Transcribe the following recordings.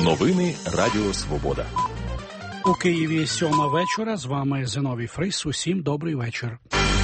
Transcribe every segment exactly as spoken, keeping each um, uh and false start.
Новини Радіо Свобода. У Києві сьома вечора. З вами Зиновій Фрис. Усім добрий вечір.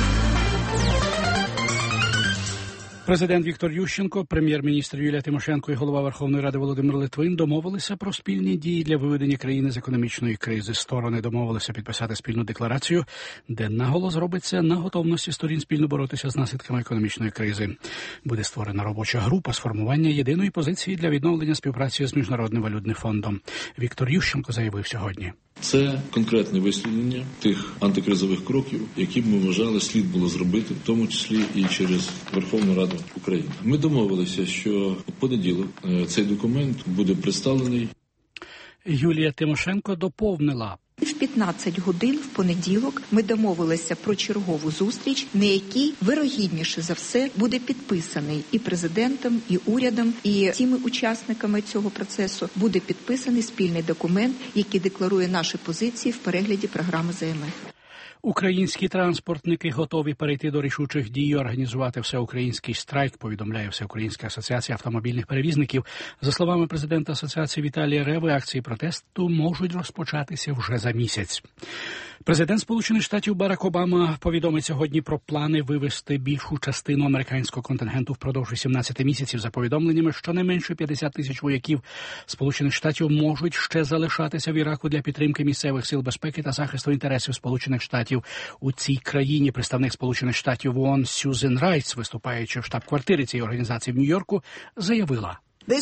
Президент Віктор Ющенко, прем'єр-міністр Юлія Тимошенко і голова Верховної Ради Володимир Литвин домовилися про спільні дії для виведення країни з економічної кризи. Сторони домовилися підписати спільну декларацію, де наголос робиться на готовності сторін спільно боротися з наслідками економічної кризи. Буде створена робоча група з формування єдиної позиції для відновлення співпраці з Міжнародним валютним фондом. Віктор Ющенко заявив сьогодні. Це конкретне висвітлення тих антикризових кроків, які б ми вважали слід було зробити, в тому числі і через Верховну Раду України. Ми домовилися, що у понеділок цей документ буде представлений. Юлія Тимошенко доповнила. В п'ятнадцять годин в понеділок ми домовилися про чергову зустріч, на якій вирогідніше за все буде підписаний і президентом, і урядом, і всіми учасниками цього процесу буде підписаний спільний документ, який декларує наші позиції в перегляді програми З М Ф. Українські транспортники готові перейти до рішучих дій і організувати всеукраїнський страйк, повідомляє Всеукраїнська асоціація автомобільних перевізників. За словами президента асоціації Віталія Реви, акції протесту можуть розпочатися вже за місяць. Президент Сполучених Штатів Барак Обама повідомить сьогодні про плани вивести більшу частину американського контингенту впродовж вісімнадцяти місяців. За повідомленнями, щонайменше п'ятдесят тисяч вояків Сполучених Штатів можуть ще залишатися в Іраку для підтримки місцевих сил безпеки та захисту інтересів Сполучених Штатів у цій країні. Представник Сполучених Штатів в ООН Сюзен Райс, виступаючи в штаб-квартирі цієї організації в Нью-Йорку, заявила: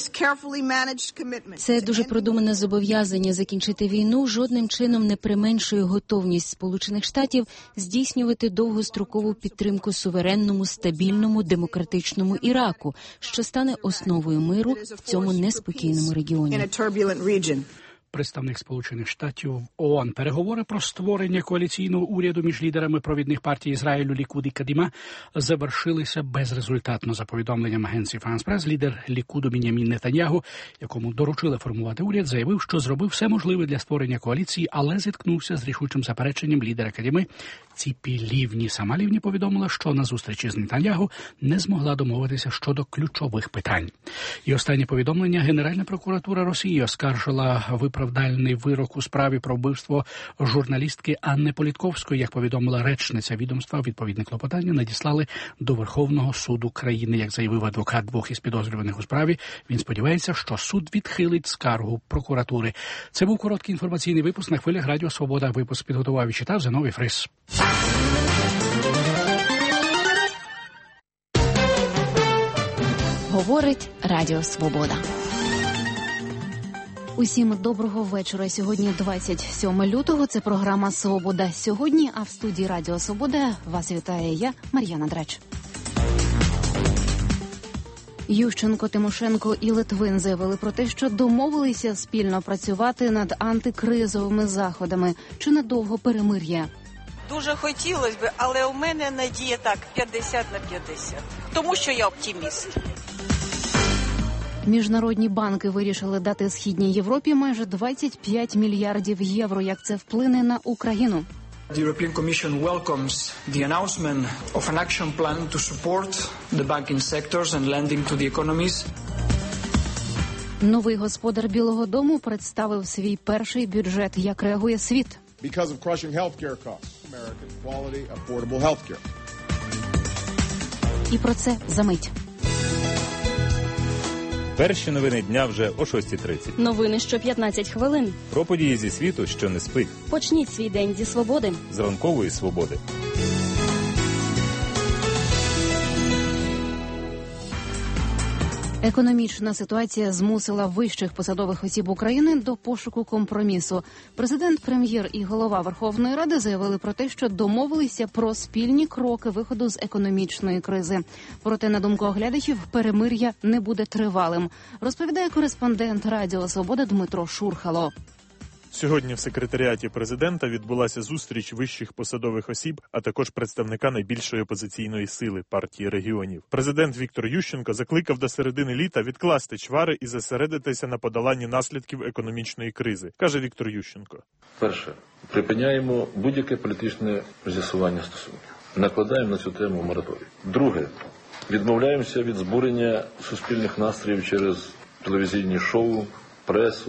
Це дуже продумане зобов'язання закінчити війну жодним чином не применшує готовність Сполучених Штатів здійснювати довгострокову підтримку суверенному, стабільному, демократичному Іраку, що стане основою миру в цьому неспокійному регіоні. Представник Сполучених Штатів в ООН. Переговори про створення коаліційного уряду між лідерами провідних партій Ізраїлю Лікуд і Кадіма завершилися безрезультатно. За повідомленням агенції Франс Прес, лідер Лікуду Бін'ямін Нетаньягу, якому доручили формувати уряд, заявив, що зробив все можливе для створення коаліції, але зіткнувся з рішучим запереченням лідера Кадіми Ціпі Лівні. Сама Лівні повідомила, що на зустрічі з Нетаньягу не змогла домовитися щодо ключових питань. І останнє повідомлення. Генеральна прокуратура Росії оскаржила виправдальний вирок у справі про вбивство журналістки Анни Політковської. Як повідомила речниця відомства, відповідне клопотання надіслали до Верховного суду країни. Як заявив адвокат двох із підозрюваних у справі, він сподівається, що суд відхилить скаргу прокуратури. Це був короткий інформаційний випуск на хвилях Радіо Свобода. Випуск підготував і читав Зиновій Фрис. Говорить Радіо Свобода. Усім доброго вечора. Сьогодні двадцять сьоме лютого. Це програма «Свобода сьогодні», а в студії Радіо Свобода вас вітає я, Мар'яна Драч. Ющенко, Тимошенко і Литвин заявили про те, що домовилися спільно працювати над антикризовими заходами. Чи надовго перемир'я? Дуже хотілося б, але у мене надія так, п'ятдесят на п'ятдесят. Тому що я оптиміст. Міжнародні банки вирішили дати Східній Європі майже двадцять п'ять мільярдів євро. Як це вплине на Україну? The European Commission welcomes the announcement of an action plan to support the banking sectors and lending to the economies. Новий господар Білого дому представив свій перший бюджет. Як реагує світ? Because of crushing healthcare costs, American quality, affordable healthcare. І про це за мить. Перші новини дня вже о шостій тридцять. Новини що п'ятнадцять хвилин. Про події зі світу, що не спить. Почніть свій день зі свободи. З ранкової свободи. Економічна ситуація змусила вищих посадових осіб України до пошуку компромісу. Президент, прем'єр і голова Верховної Ради заявили про те, що домовилися про спільні кроки виходу з економічної кризи. Проте, на думку оглядачів, перемир'я не буде тривалим. Розповідає кореспондент Радіо Свобода Дмитро Шурхало. Сьогодні в секретаріаті президента відбулася зустріч вищих посадових осіб, а також представника найбільшої опозиційної сили – партії регіонів. Президент Віктор Ющенко закликав до середини літа відкласти чвари і зосередитися на подоланні наслідків економічної кризи, каже Віктор Ющенко. Перше. Припиняємо будь-яке політичне з'ясування стосунків. Накладаємо на цю тему мораторій. Друге. Відмовляємося від збурення суспільних настроїв через телевізійні шоу, пресу,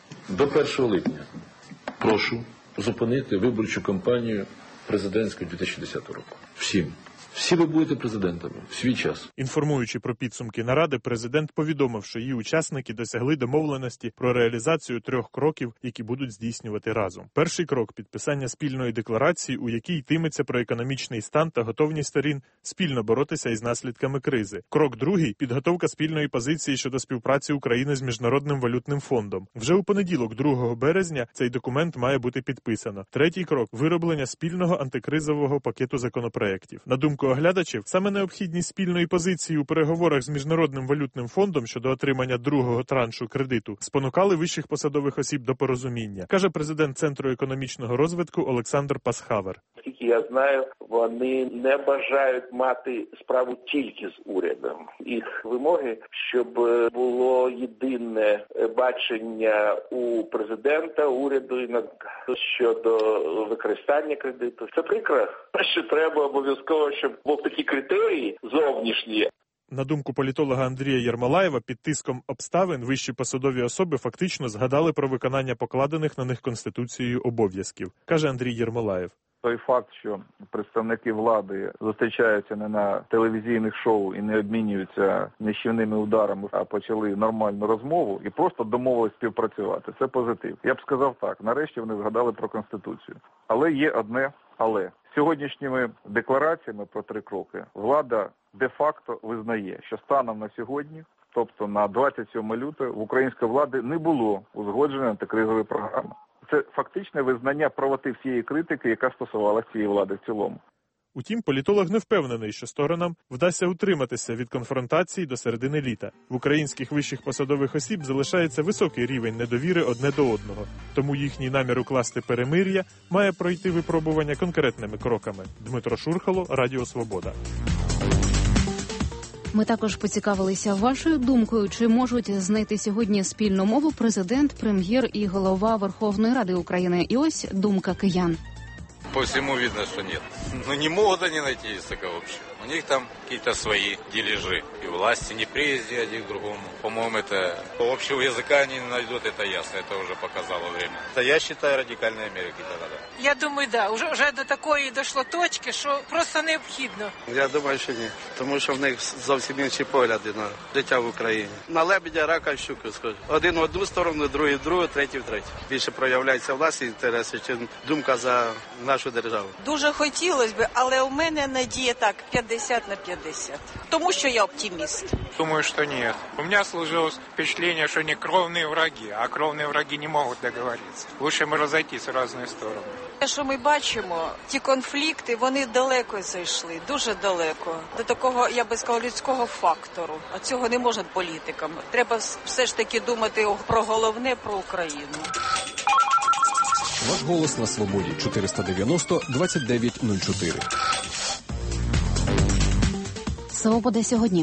До першого липня прошу зупинити виборчу кампанію президентську дві тисячі десятого року. Всім. Всі ви будете президентами в свій час. Інформуючи про підсумки наради, президент повідомив, що її учасники досягли домовленості про реалізацію трьох кроків, які будуть здійснювати разом. Перший крок – підписання спільної декларації, у якій йтиметься про економічний стан та готовність сторін спільно боротися із наслідками кризи. Крок другий – підготовка спільної позиції щодо співпраці України з Міжнародним валютним фондом. Вже у понеділок, другого березня, цей документ має бути підписано. Третій крок – вироблення спільного антикризового пакету законопроєктів. На думку оглядачів, саме необхідність спільної позиції у переговорах з Міжнародним валютним фондом щодо отримання другого траншу кредиту спонукали вищих посадових осіб до порозуміння, каже президент Центру економічного розвитку Олександр Пасхавер. Наскільки я знаю, вони не бажають мати справу тільки з урядом. Їх вимоги, щоб було єдине бачення у президента, уряду і щодо використання кредиту. Це прикро, що треба обов'язково, щоб був такі критерії зовнішні. На думку політолога Андрія Єрмолаєва, під тиском обставин вищі посадові особи фактично згадали про виконання покладених на них Конституцією обов'язків, каже Андрій Єрмолаєв. Той факт, що представники влади зустрічаються не на телевізійних шоу і не обмінюються нищівними ударами, а почали нормальну розмову і просто домовились співпрацювати. Це позитив. Я б сказав так, нарешті вони згадали про Конституцію. Але є одне але. Сьогоднішніми деклараціями про три кроки влада де-факто визнає, що станом на сьогодні, тобто на двадцять сьоме лютого, в української влади не було узгодженої антикризової програми. Це фактичне визнання правоти всієї критики, яка стосувалася цієї влади в цілому. Утім, політолог не впевнений, що сторонам вдасться утриматися від конфронтації до середини літа. В українських вищих посадових осіб залишається високий рівень недовіри одне до одного. Тому їхній намір укласти перемир'я має пройти випробування конкретними кроками. Дмитро Шурхало, Радіо Свобода. Ми також поцікавилися вашою думкою, чи можуть знайти сьогодні спільну мову президент, прем'єр і голова Верховної Ради України. І ось думка киян. По всему видно, что нет. Ну, не могут они найти языка вообще. У них там какие-то свои дележи. И власти не приезде один к другому. По-моему, это общего языка они не найдут, это ясно. Это уже показало время. Это, я считаю, радикальной Америки надо. Я думаю, да. Уже, уже до такої дійшло точки, що просто необхідно. Я думаю, що ні. Тому що в них зовсім інші погляди на життя в Україні. На лебедя, рака, щуку, скажу. Один в одну сторону, другий в другу, третій в третю. Більше проявляються власні інтереси, чим думка за нашу державу. Дуже хотілося б, але у мене надія так, п'ятдесят на п'ятдесят. Тому що я оптиміст. Думаю, что нет. У меня сложилось впечатление, что не кровные враги, а кровные враги не могут договориться. Лучше мы разойтись в разные стороны. Те, що ми бачимо, ті конфлікти, вони далеко зайшли, дуже далеко. До такого, я би сказала, людського фактору. А цього не може політикам. Треба все ж таки думати про головне, про Україну. Ваш голос на свободі. чотириста дев'яносто двадцять дев'ять нуль чотири. Свобода сьогодні.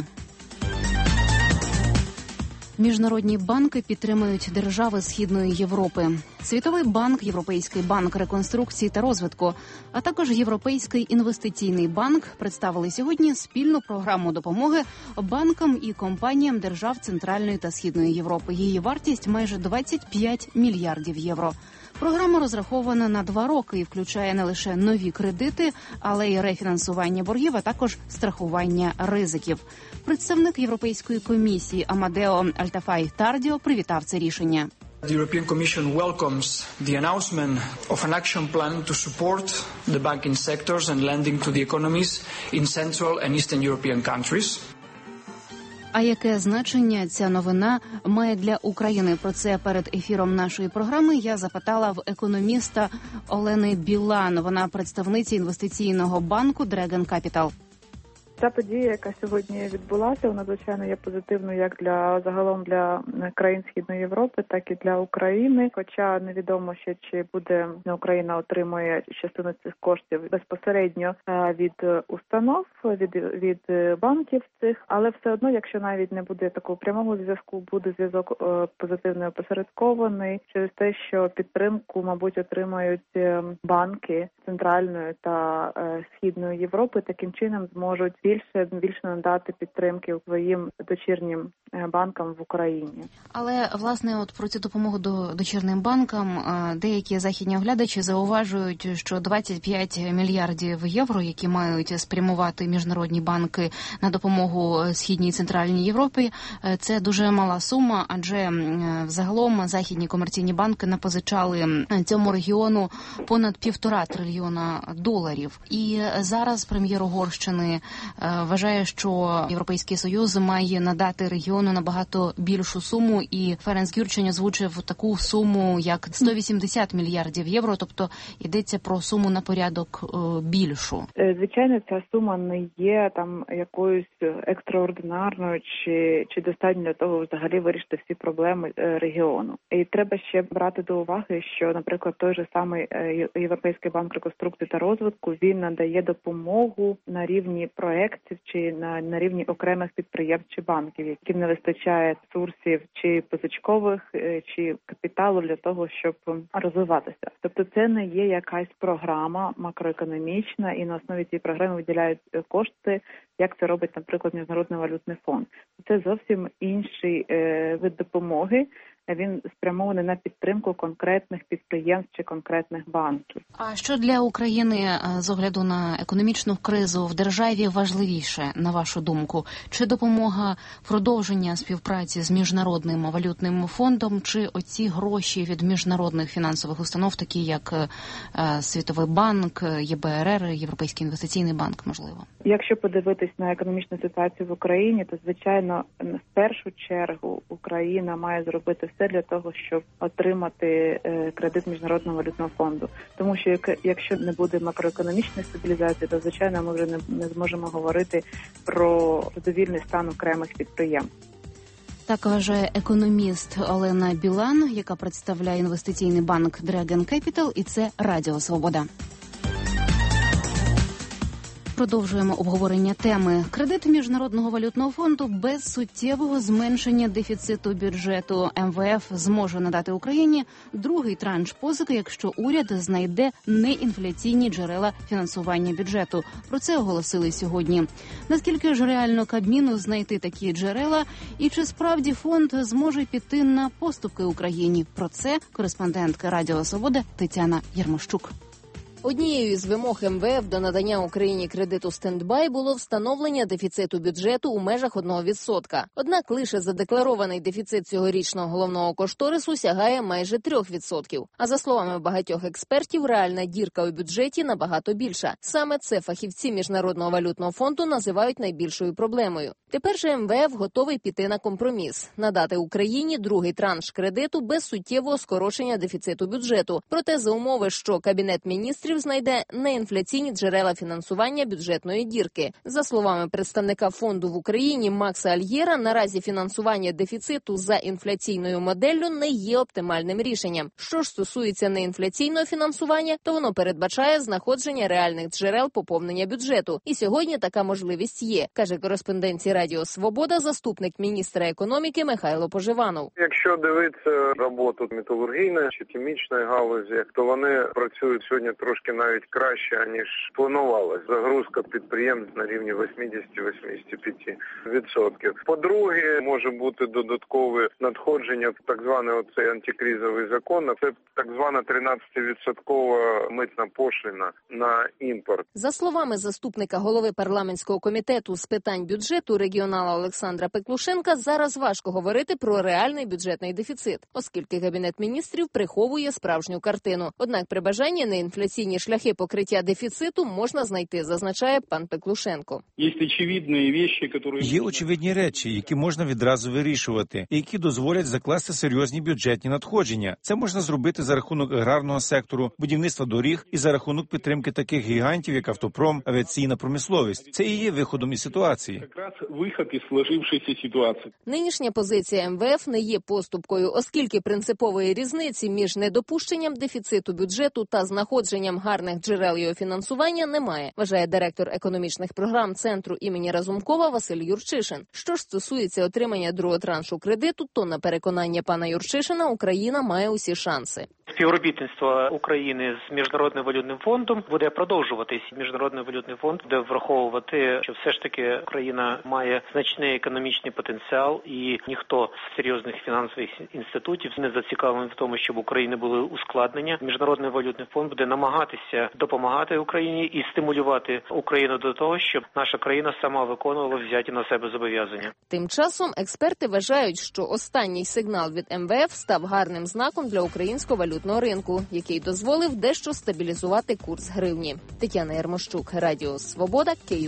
Міжнародні банки підтримують держави Східної Європи. Світовий банк, Європейський банк реконструкції та розвитку, а також Європейський інвестиційний банк представили сьогодні спільну програму допомоги банкам і компаніям держав Центральної та Східної Європи. Її вартість майже двадцять п'ять мільярдів євро. Програма розрахована на два роки і включає не лише нові кредити, але й рефінансування боргів, а також страхування ризиків. Представник Європейської комісії Амадео Альтафай Тардіо привітав це рішення. The European Commission welcomes the announcement of an action plan to support the banking sectors and lending to the economies in Central and Eastern European countries. А яке значення ця новина має для України? Про це перед ефіром нашої програми я запитала в економіста Олени Білан. Вона представниця інвестиційного банку Dragon Capital. Та подія, яка сьогодні відбулася, вона, звичайно, є позитивною як для загалом для країн Східної Європи, так і для України. Хоча невідомо ще, чи буде Україна отримує частину цих коштів безпосередньо від установ, від, від банків цих. Але все одно, якщо навіть не буде такого прямого зв'язку, буде зв'язок позитивно опосередкований через те, що підтримку, мабуть, отримають банки Центральної та Східної Європи, таким чином зможуть більше більше надати підтримки своїм дочірнім банкам в Україні. Але, власне, от про цю допомогу до дочірним банкам деякі західні оглядачі зауважують, що двадцять п'ять мільярдів євро, які мають спрямувати міжнародні банки на допомогу Східній і Центральній Європі, це дуже мала сума, адже взагалом західні комерційні банки напозичали цьому регіону понад півтора трильйона доларів. І зараз прем'єр Угорщини вважає, що Європейський Союз має надати регіону набагато більшу суму, і Ференц Гюрчень озвучив таку суму, як сто вісімдесят мільярдів євро, тобто йдеться про суму на порядок більшу. Звичайно, ця сума не є там якоюсь екстраординарною чи, чи достатньо для того взагалі вирішити всі проблеми регіону. І треба ще брати до уваги, що, наприклад, той же самий Європейський банк реконструкції та розвитку, він надає допомогу на рівні проєктів чи на, на рівні окремих підприємств чи банків, яким не вистачає ресурсів чи позичкових, чи капіталу для того, щоб розвиватися. Тобто це не є якась програма макроекономічна, і на основі цієї програми виділяють кошти, як це робить, наприклад, Міжнародний валютний фонд. Це зовсім інший е, вид допомоги. Він спрямований на підтримку конкретних підприємств чи конкретних банків. А що для України з огляду на економічну кризу в державі важливіше, на вашу думку? Чи допомога продовження співпраці з Міжнародним валютним фондом, чи оці гроші від міжнародних фінансових установ, такі як Світовий банк, Є Бе Ер Ер, Європейський інвестиційний банк, можливо? Якщо подивитись на економічну ситуацію в Україні, то, звичайно, в першу чергу Україна має зробити все для того, щоб отримати кредит Міжнародного валютного фонду. Тому що якщо не буде макроекономічної стабілізації, то, звичайно, ми вже не, не зможемо говорити про задовільний стан окремих підприємств. Так вважає економіст Олена Білан, яка представляє інвестиційний банк Dragon Capital, і це Радіо Свобода. Продовжуємо обговорення теми. Кредит Міжнародного валютного фонду без суттєвого зменшення дефіциту бюджету. Ем Ве Еф зможе надати Україні другий транш позики, якщо уряд знайде неінфляційні джерела фінансування бюджету. Про це оголосили сьогодні. Наскільки ж реально Кабміну знайти такі джерела? І чи справді фонд зможе піти на поступки Україні? Про це кореспондентка Радіо Свобода Тетяна Ярмощук. Однією із вимог Ем Ве Еф до надання Україні кредиту стендбай було встановлення дефіциту бюджету у межах одного відсотка. Однак лише задекларований дефіцит цьогорічного головного кошторису сягає майже трьох відсотків. А за словами багатьох експертів, реальна дірка у бюджеті набагато більша. Саме це фахівці Міжнародного валютного фонду називають найбільшою проблемою. Тепер же Ем Ве Еф готовий піти на компроміс – надати Україні другий транш кредиту без суттєвого скорочення дефіциту бюджету. Проте за умови, що Кабінет міністрів знайде неінфляційні джерела фінансування бюджетної дірки. За словами представника фонду в Україні Макса Альєра, наразі фінансування дефіциту за інфляційною моделлю не є оптимальним рішенням. Що ж стосується неінфляційного фінансування, то воно передбачає знаходження реальних джерел поповнення бюджету. І сьогодні така можливість є, каже кореспонденції Радіо Свобода заступник міністра економіки Михайло Поживанов. Якщо дивитися роботу металургійної чи хімічної галузі, то вони працюють сьогодні трошки навіть краще, ніж планувалось. Загрузка підприємств на рівні вісімдесят-вісімдесят п'ять відсотків. По-друге, може бути додаткове надходження в так званий оцей антикризовий закон. Це так звана тринадцятивідсоткова митна пошлина на імпорт. За словами заступника голови парламентського комітету з питань бюджету регіонала Олександра Пеклушенка, зараз важко говорити про реальний бюджетний дефіцит, оскільки Кабінет міністрів приховує справжню картину. Однак при бажанні неінфляційні шляхи покриття дефіциту можна знайти, зазначає пан Пеклушенко. Є очевидні речі, які можна відразу вирішувати, і які дозволять закласти серйозні бюджетні надходження. Це можна зробити за рахунок аграрного сектору, будівництва доріг і за рахунок підтримки таких гігантів, як автопром, авіаційна промисловість. Це і є виходом із ситуації. Якраз вихід із сложившейся ситуації. Нинішня позиція Ем Ве Еф не є поступкою, оскільки принципової різниці між недопущенням дефіциту бюджету та знаходженням гарних джерел його фінансування немає, вважає директор економічних програм Центру імені Разумкова Василь Юрчишин. Що ж стосується отримання другого траншу кредиту, то на переконання пана Юрчишина Україна має усі шанси. Співробітництво України з Міжнародним валютним фондом буде продовжуватись. Міжнародний валютний фонд буде враховувати, що все ж таки Україна має значний економічний потенціал, і ніхто з серйозних фінансових інститутів не зацікавлений в тому, щоб в Україні були ускладнення. Міжнародний валютний фонд буде намагатися допомагати Україні і стимулювати Україну до того, щоб наша країна сама виконувала взяті на себе зобов'язання. Тим часом експерти вважають, що останній сигнал від ем ве еф став гарним знаком для українського валютного ринку, який дозволив дещо стабілізувати курс гривні. Тетяна Ярмощук, Радіо Свобода, Київ.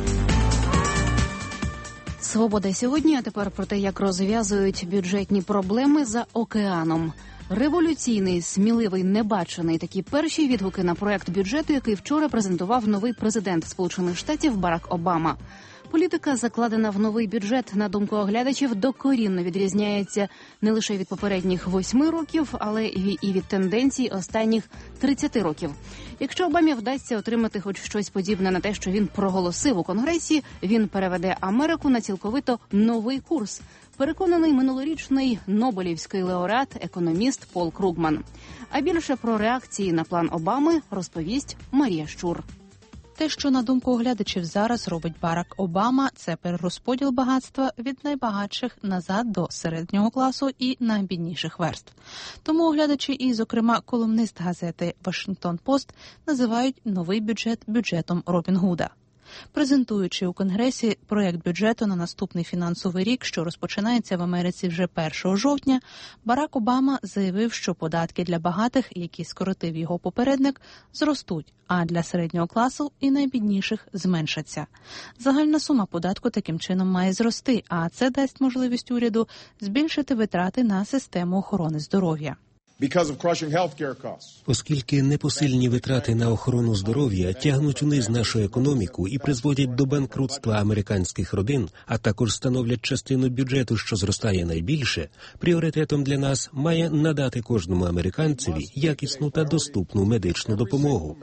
Свобода сьогодні, а тепер про те, як розв'язують бюджетні проблеми за океаном. Революційний, сміливий, небачений – такі перші відгуки на проект бюджету, який вчора презентував новий президент Сполучених Штатів Барак Обама. Політика, закладена в новий бюджет, на думку оглядачів, докорінно відрізняється не лише від попередніх восьми років, але і від тенденцій останніх тридцяти років. Якщо Обамі вдасться отримати хоч щось подібне на те, що він проголосив у Конгресі, він переведе Америку на цілковито новий курс. Переконаний минулорічний нобелівський лауреат, економіст Пол Кругман. А більше про реакції на план Обами розповість Марія Щур. Те, що, на думку оглядачів, зараз робить Барак Обама, це перерозподіл багатства від найбагатших назад до середнього класу і найбідніших верств. Тому оглядачі і, зокрема, колумнист газети «Вашингтон Пост» називають новий бюджет бюджетом Робін Гуда. Презентуючи у Конгресі проєкт бюджету на наступний фінансовий рік, що розпочинається в Америці вже першого жовтня, Барак Обама заявив, що податки для багатих, які скоротив його попередник, зростуть, а для середнього класу і найбідніших зменшаться. Загальна сума податку таким чином має зрости, а це дасть можливість уряду збільшити витрати на систему охорони здоров'я. Оскільки непосильні витрати на охорону здоров'я тягнуть униз нашу економіку і призводять до банкрутства американських родин, а також становлять частину бюджету, що зростає найбільше, пріоритетом для нас має надати кожному американцеві якісну та доступну медичну допомогу.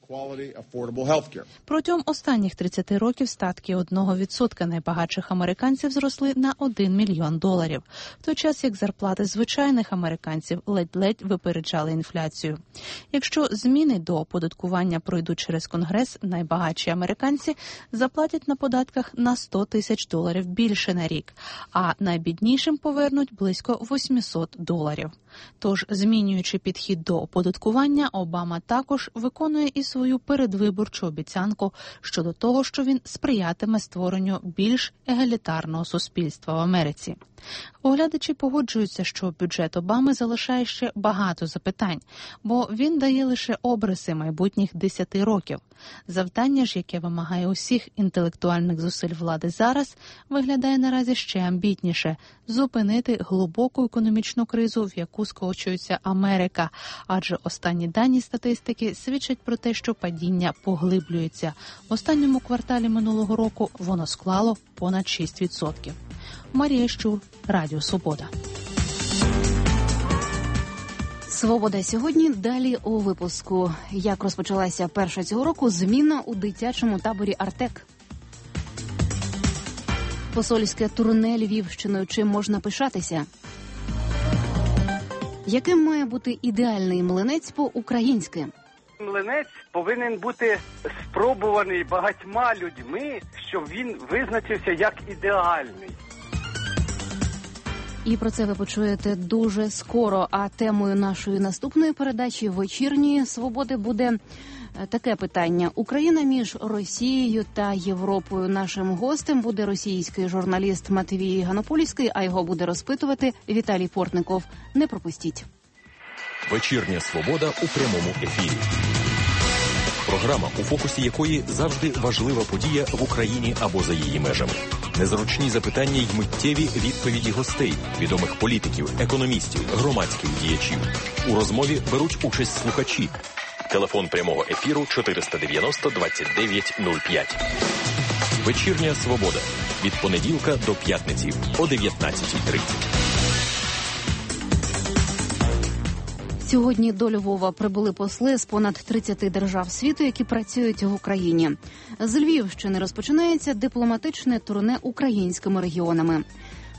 Протягом останніх тридцяти років статки одного відсотка найбагатших американців зросли на один мільйон доларів, в той час як зарплати звичайних американців ледь-ледь випереджали інфляцію. Якщо зміни до оподаткування пройдуть через Конгрес, найбагатші американці заплатять на податках на сто тисяч доларів більше на рік, а найбіднішим повернуть близько вісімсот доларів. Тож, змінюючи підхід до оподаткування, Обама також виконує і свою передвиборчу обіцянку щодо того, що він сприятиме створенню більш егалітарного суспільства в Америці. Оглядачі погоджуються, що бюджет Обами залишає ще багато запитань, бо він дає лише обриси майбутніх десяти років. Завдання ж, яке вимагає усіх інтелектуальних зусиль влади зараз, виглядає наразі ще амбітніше – зупинити глибоку економічну кризу, в яку скочується Америка, адже останні дані статистики свідчать про те, що падіння поглиблюється. В останньому кварталі минулого року воно склало понад шість відсотків. Марія Щур, Радіо Свобода. Свобода сьогодні. Далі у випуску. Як розпочалася перша цього року зміна у дитячому таборі «Артек». Посольське турне Львівщиною. Чим можна пишатися? Яким має бути ідеальний млинець по-українськи? Млинець повинен бути спробуваний багатьма людьми, щоб він визначився як ідеальний. І про це ви почуєте дуже скоро. А темою нашої наступної передачі «Вечірньої Свободи» буде таке питання. Україна між Росією та Європою. Нашим гостем буде російський журналіст Матвій Ганопольський, а його буде розпитувати Віталій Портников. Не пропустіть. «Вечірня Свобода» у прямому ефірі. Програма, у фокусі якої завжди важлива подія в Україні або за її межами. Незручні запитання й миттєві відповіді гостей, відомих політиків, економістів, громадських діячів. У розмові беруть участь слухачі. Телефон прямого ефіру чотириста дев'яносто двадцять дев'ять нуль п'ять. «Вечірня Свобода» від понеділка до п'ятниці о дев'ятнадцятій тридцять. Сьогодні до Львова прибули посли з понад тридцяти держав світу, які працюють в Україні. З Львівщини розпочинається дипломатичне турне українськими регіонами.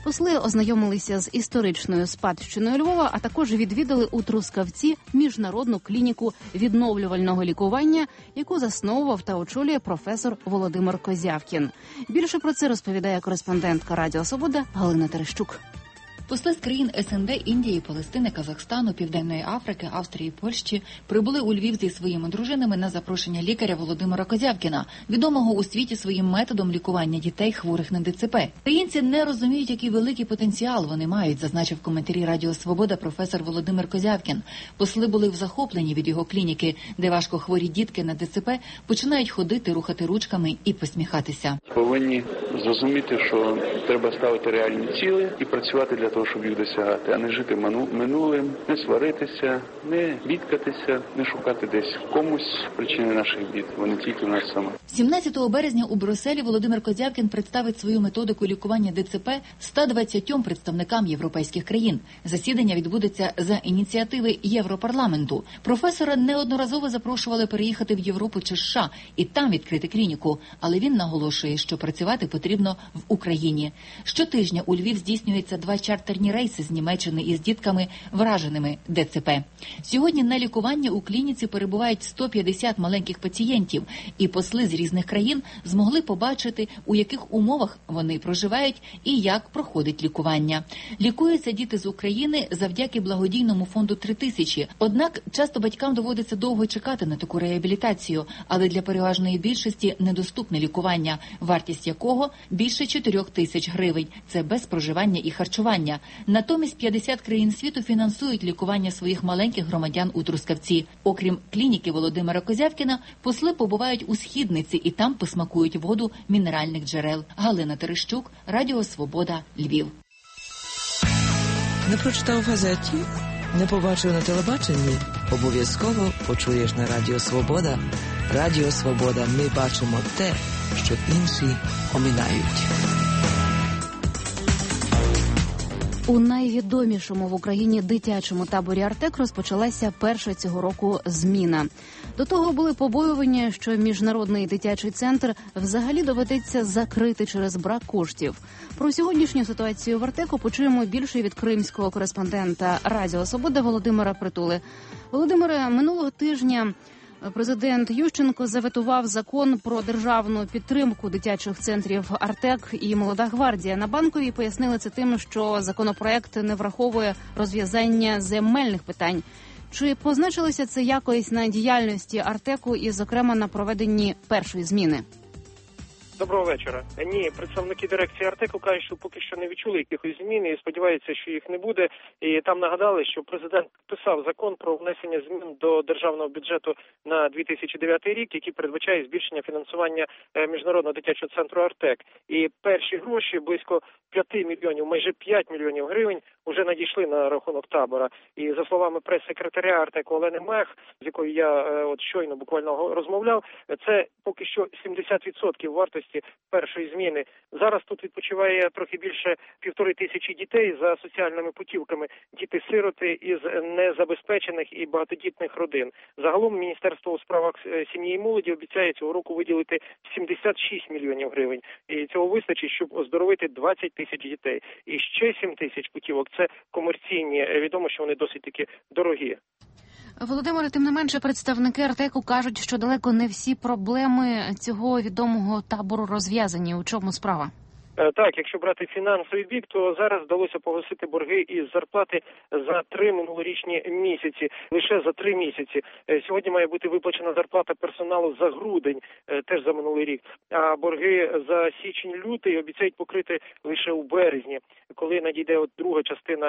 Посли ознайомилися з історичною спадщиною Львова, а також відвідали у Трускавці міжнародну клініку відновлювального лікування, яку засновував та очолює професор Володимир Козявкін. Більше про це розповідає кореспондентка Радіо Свобода Галина Терещук. Посли з країн ес ен де, Індії, Палестини, Казахстану, Південної Африки, Австрії, Польщі прибули у Львів зі своїми дружинами на запрошення лікаря Володимира Козявкіна, відомого у світі своїм методом лікування дітей, хворих на де це пе. Українці не розуміють, який великий потенціал вони мають, зазначив в коментарі Радіо Свобода професор Володимир Козявкін. Посли були в захопленні від його клініки, де важко хворі дітки на де це пе починають ходити, рухати ручками і посміхатися. Повинні зрозуміти, що треба ставити реальні цілі і працювати для того, щоб їх досягати, а не жити минулим, не сваритися, не бідкатися, не шукати десь комусь причини наших бід. Вони тільки в нас саме. сімнадцятого березня у Брюсселі Володимир Козявкін представить свою методику лікування де це пе ста двадцятьом представникам європейських країн. Засідання відбудеться за ініціативи Європарламенту. Професора неодноразово запрошували переїхати в Європу чи США і там відкрити клініку, але він наголошує, що працювати потрібно в Україні. Щотижня у Львів здійснюється два чартерні рейси з Німеччини із дітками, враженими де це пе. Сьогодні на лікуванні у клініці перебувають сто п'ятдесят маленьких пацієнтів, і посли з різних країн змогли побачити, у яких умовах вони проживають і як проходить лікування. Лікуються діти з України завдяки благодійному фонду «Три тисячі». Однак часто батькам доводиться довго чекати на таку реабілітацію, але для переважної більшості недоступне лікування, вартість якого більше чотирьох тисяч гривень. Це без проживання і харчування. Натомість п'ятдесят країн світу фінансують лікування своїх маленьких громадян у Трускавці. Окрім клініки Володимира Козявкіна, посли побувають у Східниці і там посмакують воду мінеральних джерел. Галина Терещук, Радіо Свобода, Львів. Не прочитав в газеті? Не побачив на телебаченні? Обов'язково почуєш на Радіо Свобода. Радіо Свобода. Ми бачимо те, що інші оминають. У найвідомішому в Україні дитячому таборі «Артек» розпочалася перша цього року зміна. До того були побоювання, що міжнародний дитячий центр взагалі доведеться закрити через брак коштів. Про сьогоднішню ситуацію в «Артеку» почуємо більше від кримського кореспондента Радіо Свобода Володимира Притули. Володимире, минулого тижня президент Ющенко заветував закон про державну підтримку дитячих центрів «Артек» і «Молода гвардія». На Банковій пояснили це тим, що законопроект не враховує розв'язання земельних питань. Чи позначилося це якось на діяльності «Артеку» і, зокрема, на проведенні першої зміни? Доброго вечора. Ні, представники дирекції «Артеку» кажуть, що поки що не відчули якихось змін і сподіваються, що їх не буде. І там нагадали, що президент підписав закон про внесення змін до державного бюджету на дві тисячі дев'ятий рік, який передбачає збільшення фінансування міжнародного дитячого центру «Артек». І перші гроші, близько п'яти мільйонів, майже п'ять мільйонів гривень, вже надійшли на рахунок табора. І за словами прес-секретаря «Артеку» Олени Мех, з якою я от щойно буквально розмовляв, це поки що сімдесят відсотків вартості першої зміни. Зараз тут відпочиває трохи більше півтори тисячі дітей за соціальними путівками. Діти-сироти із незабезпечених і багатодітних родин. Загалом Міністерство у справах сім'ї і молоді обіцяє цього року виділити сімдесят шість мільйонів гривень. І цього вистачить, щоб оздоровити двадцять тисяч дітей. І ще сім тисяч путівок – це комерційні. Відомо, що вони досить таки дорогі. Володимире, тим не менше, представники «Артеку» кажуть, що далеко не всі проблеми цього відомого табору розв'язані. У чому справа? Так, якщо брати фінансовий бік, то зараз вдалося погасити борги із зарплати за три минулорічні місяці. Лише за три місяці. Сьогодні має бути виплачена зарплата персоналу за грудень, теж за минулий рік. А борги за січень-лютий обіцяють покрити лише у березні, коли надійде от друга частина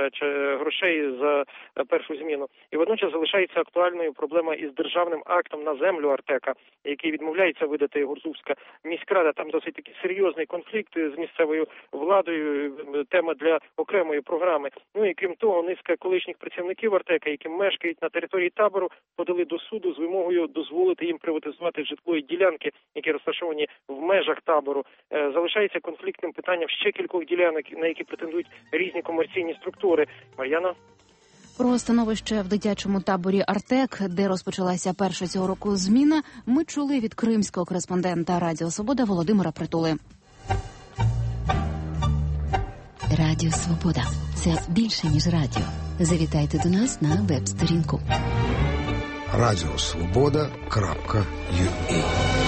грошей за першу зміну. І водночас залишається актуальною проблема із державним актом на землю «Артека», який відмовляється видати Гурзувська міськрада. Там досить такий серйозний конфлікт з місцевою владою, тема для окремої програми. Ну і крім того, низка колишніх працівників «Артека», які мешкають на території табору, подали до суду з вимогою дозволити їм приватизувати житлові ділянки, які розташовані в межах табору. Залишається конфліктним питанням ще кількох ділянок, на які претендують різні комерційні структури. Мар'яна? Про становище в дитячому таборі «Артек», де розпочалася перша цього року зміна, ми чули від кримського кореспондента Радіо Свобода Володимира Притули. Радіо Свобода. Це більше, ніж радіо. Завітайте до нас на веб-сторінку. радіо свобода крапка ю а.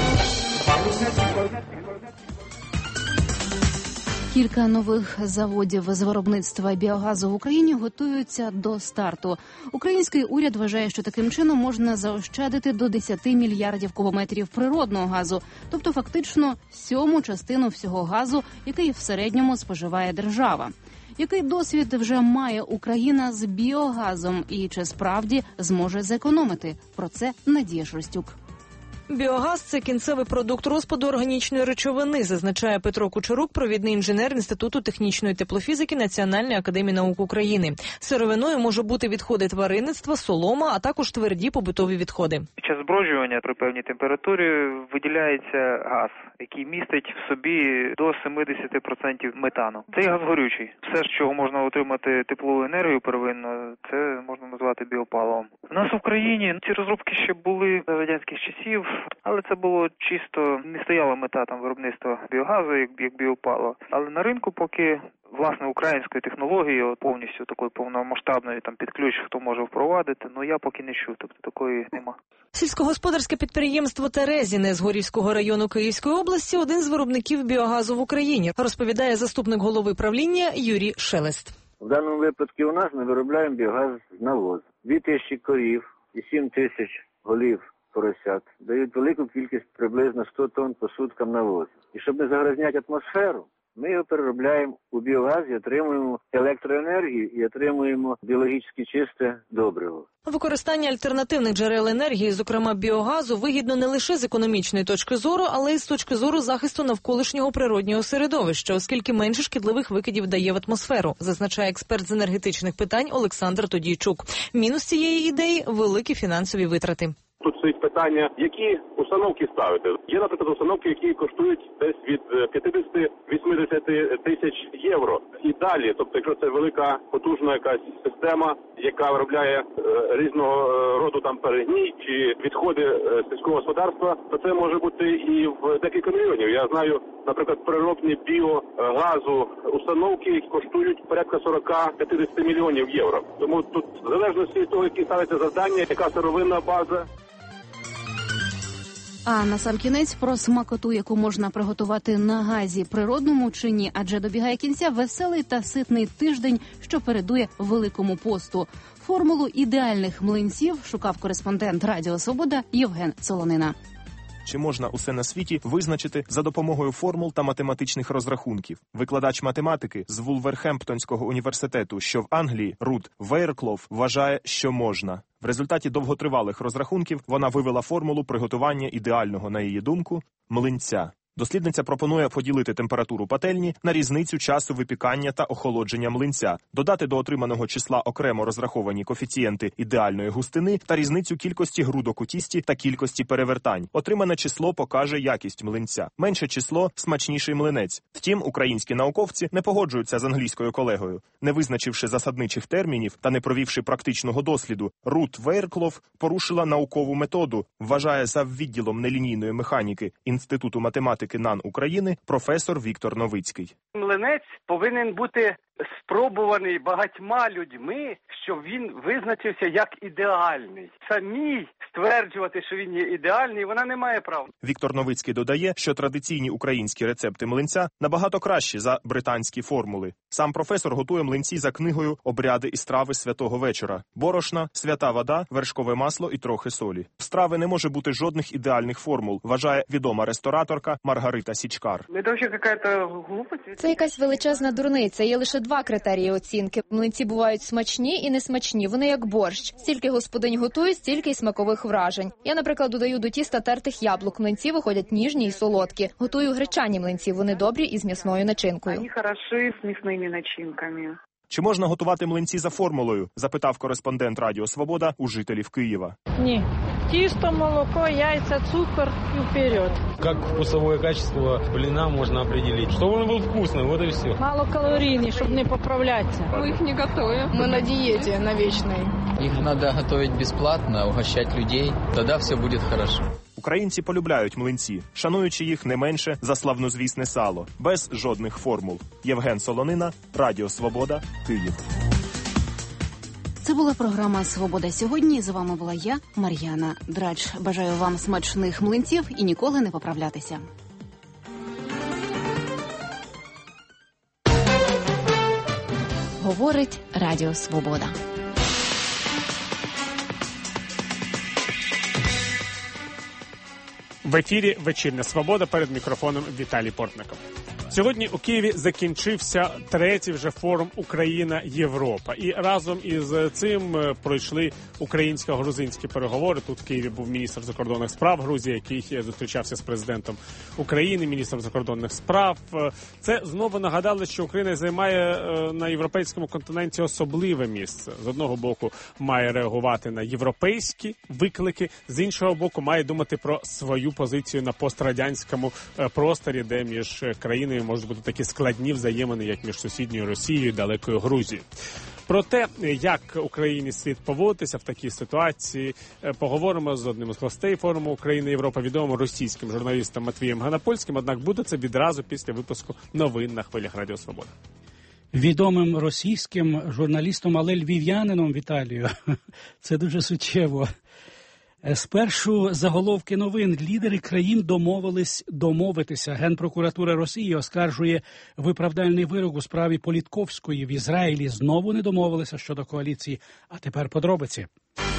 Кілька нових заводів з виробництва біогазу в Україні готуються до старту. Український уряд вважає, що таким чином можна заощадити до десять мільярдів кубометрів природного газу, тобто фактично сьому частину всього газу, який в середньому споживає держава. Який досвід вже має Україна з біогазом і чи справді зможе зекономити? Про це Надія Шерстюк. Біогаз – це кінцевий продукт розпаду органічної речовини, зазначає Петро Кучерук, провідний інженер Інституту технічної теплофізики Національної академії наук України. Сировиною може бути відходи тваринництва, солома, а також тверді побутові відходи. Під час зброджування при певній температурі виділяється газ, який містить в собі до сімдесят відсотків метану. Цей газ горючий. Все, з чого можна отримати теплову енергію первинно, це можна назвати біопаливом. У нас в Україні ці розробки ще були з радянських часів, але це було чисто, не стояла мета там виробництва біогазу як, як біопалива. Але на ринку поки власне української технології, от повністю такої повномасштабної там під ключ, хто може впровадити, ну я поки не чув, тобто такої нема. Сільськогосподарське підприємство Терезіне з Горівського району Київської області – один з виробників біогазу в Україні, розповідає заступник голови правління Юрій Шелест. В даному випадку у нас ми виробляємо біогаз з навозу. Дві тисячі корів і сім тисяч голів поросят дають велику кількість, приблизно сто тонн по суткам навозу. І щоб не загрязняти атмосферу, ми його переробляємо у біогаз і отримуємо електроенергію і отримуємо біологічно чисте добриво. Використання альтернативних джерел енергії, зокрема біогазу, вигідно не лише з економічної точки зору, але й з точки зору захисту навколишнього природнього середовища, оскільки менше шкідливих викидів дає в атмосферу, зазначає експерт з енергетичних питань Олександр Тодійчук. Мінус цієї ідеї – великі фінансові витрати. Тут стоїть питання, які установки ставити. Є, наприклад, установки, які коштують десь від п'ятдесят-вісімдесят тисяч євро. І далі, тобто, якщо це велика, потужна якась система, яка виробляє е, різного роду там перегній чи відходи е, сільського господарства, то це може бути і в декілька мільйонів. Я знаю, наприклад, переробні біогазу установки коштують порядка сорок-п'ятдесят мільйонів євро. Тому тут, в залежності від того, які ставиться завдання, яка сировинна база. А насамкінець про смакоту, яку можна приготувати на газі, природному чи ні, адже добігає кінця веселий та ситний тиждень, що передує Великому посту. Формулу ідеальних млинців шукав кореспондент Радіо Свобода Євген Солонина. Чи можна усе на світі визначити за допомогою формул та математичних розрахунків? Викладач математики з Вулверхемптонського університету, що в Англії, Рут Вейерклоф, вважає, що можна. В результаті довготривалих розрахунків вона вивела формулу приготування ідеального, на її думку, млинця. Дослідниця пропонує поділити температуру пательні на різницю часу випікання та охолодження млинця, додати до отриманого числа окремо розраховані коефіцієнти ідеальної густини та різницю кількості грудок у тісті та кількості перевертань. Отримане число покаже якість млинця. Менше число – смачніший млинець. Втім, українські науковці не погоджуються з англійською колегою. Не визначивши засадничих термінів та не провівши практичного досліду, Рут Вейерклоф порушила наукову методу, вважає заввідділом нелінійної механіки Інституту математики НАН України професор Віктор Новицький. Млинець повинен бути спробуваний багатьма людьми, щоб він визначився як ідеальний. Самій стверджувати, що він є ідеальний, вона не має права. Віктор Новицький додає, що традиційні українські рецепти млинця набагато кращі за британські формули. Сам професор готує млинці за книгою «Обряди і страви святого вечора». Борошна, свята вода, вершкове масло і трохи солі. В страви не може бути жодних ідеальних формул, вважає відома рестораторка Маргарита Січкар. Це якась величезна дурниця. Є лише два критерії оцінки. Млинці бувають смачні і несмачні. Вони як борщ. Стільки господинь готують, стільки й смакових вражень. Я, наприклад, додаю до тіста тертих яблук. Млинці виходять ніжні і солодкі. Готую гречані млинці. Вони добрі і з м'ясною начинкою. Вони хороші з м'ясними начинками. Чи можна готувати млинці за формулою? Запитав кореспондент Радіо Свобода у жителів Києва. Ні. Тісто, молоко, яйця, цукор і вперед. Как вкусовое качество блина можно определить? Чтобы он был вкусный, вот и все. Мало калорийный, чтобы не поправляться. Мы их не готовим. Мы на диете, на вечной. Их надо готовить бесплатно, угощать людей. Тогда все будет хорошо. Українці полюбляють млинці, шануючи їх не менше за славнозвісне сало, без жодних формул. Євген Солонина, Радіо Свобода, Київ. Це була програма «Свобода сьогодні». З вами була я, Мар'яна Драч. Бажаю вам смачних млинців і ніколи не поправлятися. Говорить Радіо Свобода. В ефірі «Вечірня Свобода», перед мікрофоном Віталій Портников. Сьогодні у Києві закінчився третій вже форум Україна-Європа. І разом із цим пройшли українсько-грузинські переговори. Тут в Києві був міністр закордонних справ Грузії, який зустрічався з президентом України, міністром закордонних справ. Це знову нагадало, що Україна займає на європейському континенті особливе місце. З одного боку має реагувати на європейські виклики, з іншого боку має думати про свою позицію на пострадянському просторі, де між країною можуть бути такі складні взаємини, як між сусідньою Росією і далекою Грузією. Про те, як Україні слід поводитися в такій ситуації, поговоримо з одним з гостей форуму Україна-Європа, відомим російським журналістом Матвієм Ганапольським, однак буде це відразу після випуску новин на хвилях Радіо Свобода. Відомим російським журналістом, але львів'янином Віталію. Це дуже суттєво. Спершу заголовки новин. Лідери країн домовились домовитися. Генпрокуратура Росії оскаржує виправдальний вирок у справі Політковської. В Ізраїлі знову не домовилися щодо коаліції. А тепер подробиці.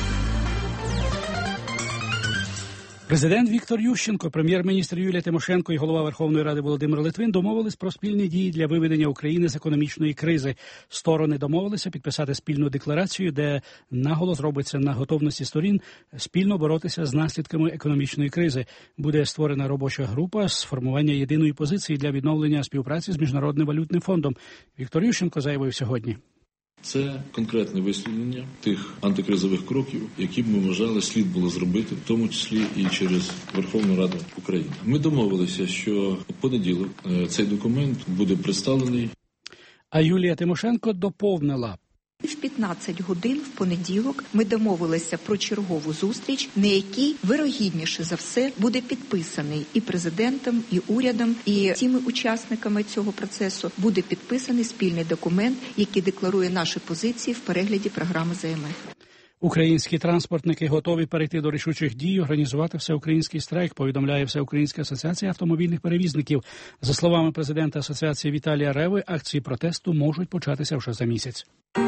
Президент Віктор Ющенко, прем'єр-міністр Юлія Тимошенко і голова Верховної Ради Володимир Литвин домовились про спільні дії для виведення України з економічної кризи. Сторони домовилися підписати спільну декларацію, де наголос робиться на готовності сторін спільно боротися з наслідками економічної кризи. Буде створена робоча група з формування єдиної позиції для відновлення співпраці з Міжнародним валютним фондом. Віктор Ющенко заявив сьогодні. Це конкретне висвітлення тих антикризових кроків, які б ми вважали слід було зробити, в тому числі і через Верховну Раду України. Ми домовилися, що в понеділок цей документ буде представлений. А Юлія Тимошенко доповнила. В п'ятнадцять годин в понеділок ми домовилися про чергову зустріч, на якій вирогідніше за все буде підписаний і президентом, і урядом, і всіми учасниками цього процесу буде підписаний спільний документ, який декларує наші позиції в перегляді програми З М Ф. Українські транспортники готові перейти до рішучих дій, організувати всеукраїнський страйк, повідомляє Всеукраїнська асоціація автомобільних перевізників. За словами президента асоціації Віталія Реви, акції протесту можуть початися вже за місяць.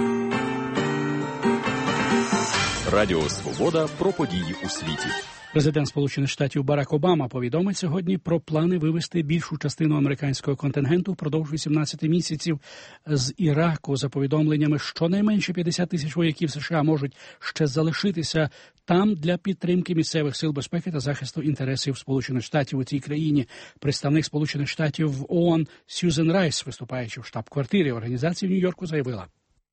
Радіо Свобода про події у світі. Президент Сполучених Штатів Барак Обама повідомить сьогодні про плани вивести більшу частину американського контингенту впродовж вісімнадцяти місяців з Іраку. За повідомленнями, щонайменше п'ятдесят тисяч вояків США можуть ще залишитися там для підтримки місцевих сил безпеки та захисту інтересів Сполучених Штатів у цій країні. Представник Сполучених Штатів в ООН Сьюзен Райс, виступаючи в штаб-квартирі організації в Нью-Йорку, заявила.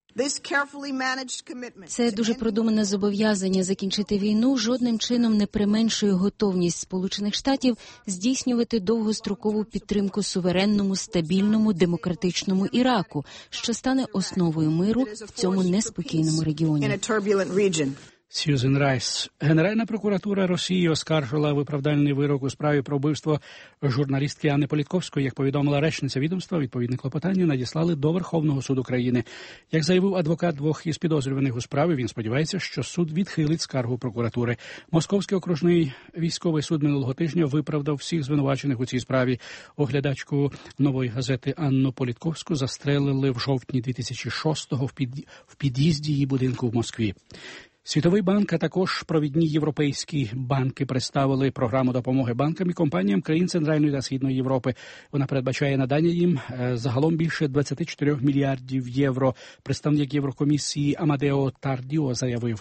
Це дуже продумане зобов'язання закінчити війну жодним чином не применшує готовність Сполучених Штатів здійснювати довгострокову підтримку суверенному, стабільному, демократичному Іраку, що стане основою миру в цьому неспокійному регіоні. Сьюзен Райс. Генеральна прокуратура Росії оскаржила виправдальний вирок у справі про вбивство журналістки Анни Політковської. Як повідомила речниця відомства, відповідне клопотання надіслали до Верховного суду країни. Як заявив адвокат двох із підозрюваних у справі, він сподівається, що суд відхилить скаргу прокуратури. Московський окружний військовий суд минулого тижня виправдав всіх звинувачених у цій справі. Оглядачку «Нової газети» Анну Політковську застрелили в жовтні дві тисячі шостого в, під... в під'їзді її будинку в Москві. Світовий банк, а також провідні європейські банки представили програму допомоги банкам і компаніям країн Центральної та Східної Європи. Вона передбачає надання їм загалом більше двадцять чотири мільярдів євро. Представник Єврокомісії Амадео Тардіо заявив.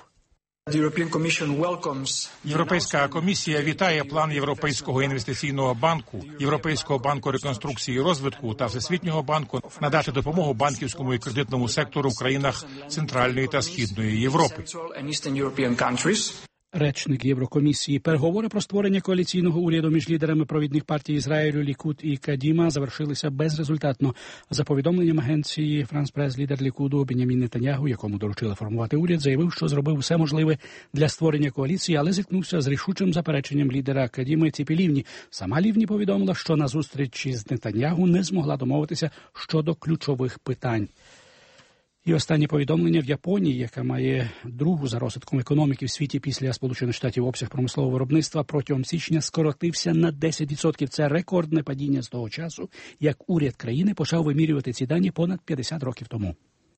Європейська комісія вітає план Європейського інвестиційного банку, Європейського банку реконструкції і розвитку та Всесвітнього банку надати допомогу банківському і кредитному сектору в країнах Центральної та Східної Європи. речник Єврокомісії. Переговори про створення коаліційного уряду між лідерами провідних партій Ізраїлю Лікуд і Кадіма завершилися безрезультатно. За повідомленням агенції Франс Прес, лідер Лікуду Бенямін Нетаньягу, якому доручили формувати уряд, заявив, що зробив все можливе для створення коаліції, але зіткнувся з рішучим запереченням лідера Кадіми Ціпі Лівні. Сама Лівні повідомила, що на зустрічі з Нетаньягу не змогла домовитися щодо ключових питань. І останнє повідомлення: в Японії, яка має другу за розвитком економіки в світі після Сполучених Штатів, обсяг промислового виробництва протягом січня скоротився на десять відсотків. Це рекордне падіння з того часу, як уряд країни почав вимірювати ці дані понад п'ятдесят років тому.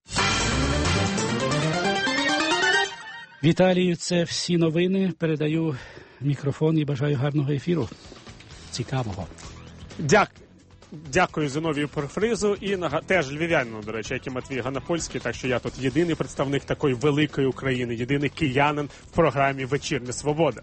Віталію, це всі новини. Передаю мікрофон і бажаю гарного ефіру. Цікавого. Дякую. Дякую Зиновію Порфризу і на теж львів'янину, до речі, як і Матвій Ганапольський, так що я тут єдиний представник такої великої України, єдиний киянин в програмі «Вечірня Свобода».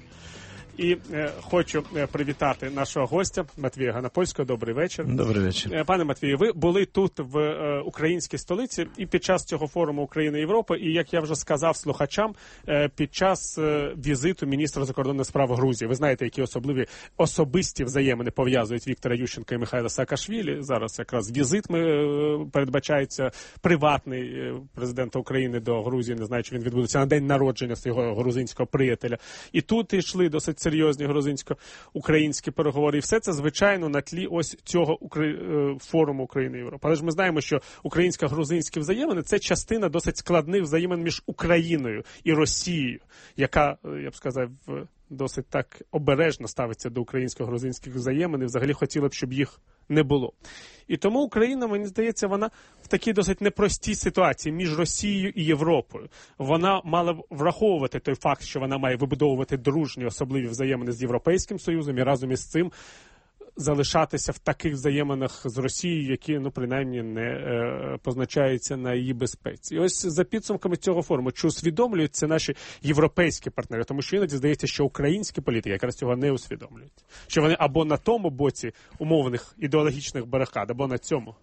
І е, хочу е, привітати нашого гостя Матвія Ганапольського. Добрий вечір. Добрий вечір. Е, пане Матвію, ви були тут в е, українській столиці і під час цього форуму Україна і Європа, і, як я вже сказав слухачам, е, під час е, візиту міністра закордонних справ Грузії. Ви знаєте, які особливі особисті взаємини пов'язують Віктора Ющенка і Михайла Саакашвілі. Зараз якраз візит ми, е, передбачається приватний е, президента України до Грузії. Не знаю, чи він відбудеться на день народження свого грузинського приятеля. І тут йшли досить серйозні грузинсько-українські переговори. І все це, звичайно, на тлі ось цього Украї... форуму України і Європи. Але ж ми знаємо, що українсько-грузинські взаємини – це частина досить складних взаємин між Україною і Росією, яка, я б сказав, досить так обережно ставиться до українсько-грузинських взаємин і взагалі хотіла б, щоб їх не було. І тому Україна, мені здається, вона в такій досить непростій ситуації між Росією і Європою. Вона мала б враховувати той факт, що вона має вибудовувати дружні особливі взаємини з Європейським Союзом і разом із цим залишатися в таких взаєминах з Росією, які, ну, принаймні, не е, позначаються на її безпеці. І ось за підсумками цього форуму, чи усвідомлюють це наші європейські партнери? Тому що іноді здається, що українські політики якраз цього не усвідомлюють. Що вони або на тому боці умовних ідеологічних барикад, або на цьому.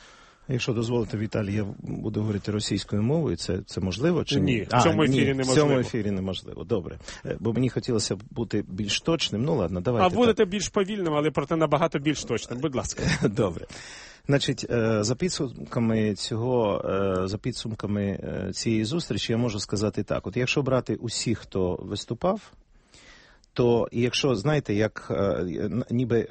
Якщо дозволите, Віталій, я буду говорити російською мовою, це, це можливо чи ні? Ні, в цьому ефірі ні, неможливо. В цьому ефірі неможливо, добре. Бо мені хотілося б бути більш точним, ну ладно, давайте. А будете так більш повільним, але проте набагато більш точним, будь ласка. Добре. Значить, за підсумками цього, за підсумками цієї зустрічі я можу сказати так. От якщо брати усіх, хто виступав, то якщо, знаєте, як ніби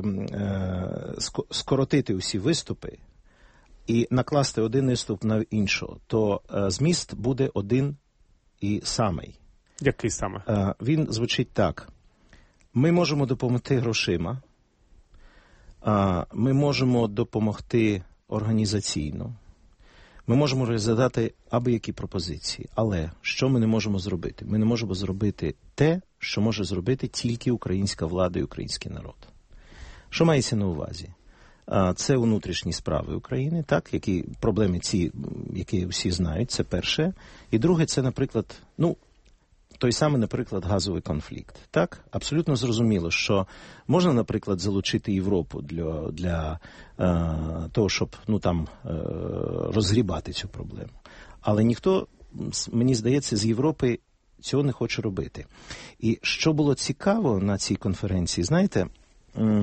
скоротити усі виступи і накласти один виступ на іншого, то е, зміст буде один і самий. Який саме? Е, він звучить так. Ми можемо допомогти грошима, е, ми можемо допомогти організаційно, ми можемо розглядати аби-які пропозиції. Але що ми не можемо зробити? Ми не можемо зробити те, що може зробити тільки українська влада і український народ. Що мається на увазі? Це внутрішні справи України, так, які проблеми ці, які всі знають, це перше. І друге, це, наприклад, ну, той самий, наприклад, газовий конфлікт. Так, абсолютно зрозуміло, що можна, наприклад, залучити Європу для, для е, того, щоб, ну, там, е, розгрібати цю проблему. Але ніхто, мені здається, з Європи цього не хоче робити. І що було цікаво на цій конференції, знаєте, м-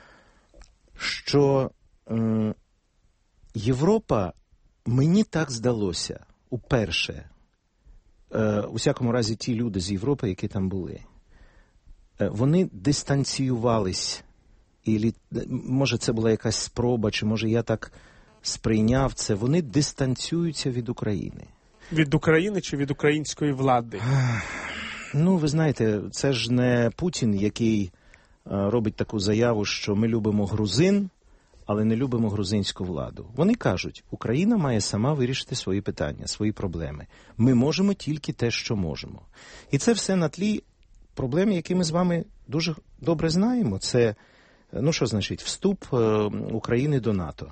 що е, Європа, мені так здалося, уперше, е, у всякому разі ті люди з Європи, які там були, е, вони дистанціювались, і, може це була якась спроба, чи може я так сприйняв це, вони дистанціюються від України. Від України чи від української влади? Ну, ви знаєте, це ж не Путін, який робить таку заяву, що ми любимо грузин, але не любимо грузинську владу. Вони кажуть, Україна має сама вирішити свої питання, свої проблеми. Ми можемо тільки те, що можемо. І це все на тлі проблем, які ми з вами дуже добре знаємо. Це, ну що значить, вступ України до НАТО.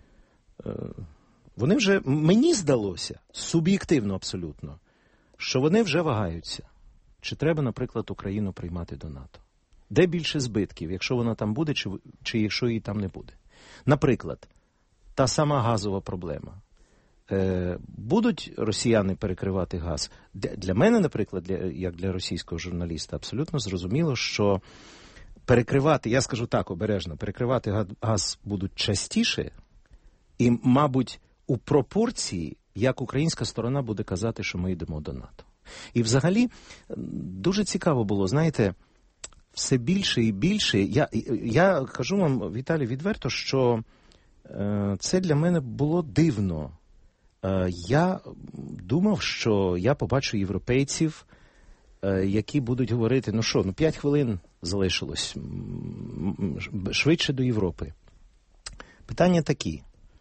Вони вже, мені здалося, суб'єктивно абсолютно, що вони вже вагаються. Чи треба, наприклад, Україну приймати до НАТО? Де більше збитків, якщо вона там буде, чи, чи якщо її там не буде? Наприклад, та сама газова проблема. Е, будуть росіяни перекривати газ? Для мене, наприклад, для, як для російського журналіста, абсолютно зрозуміло, що перекривати, я скажу так обережно, перекривати газ будуть частіше і, мабуть, у пропорції, як українська сторона буде казати, що ми йдемо до НАТО. І взагалі дуже цікаво було, знаєте, все більше і більше, я, я кажу вам, Віталій, відверто, що е, це для мене було дивно. Е, я думав, що я побачу європейців, е, які будуть говорити, ну що, ну п'ять хвилин залишилось, швидше до Європи. Питання такі.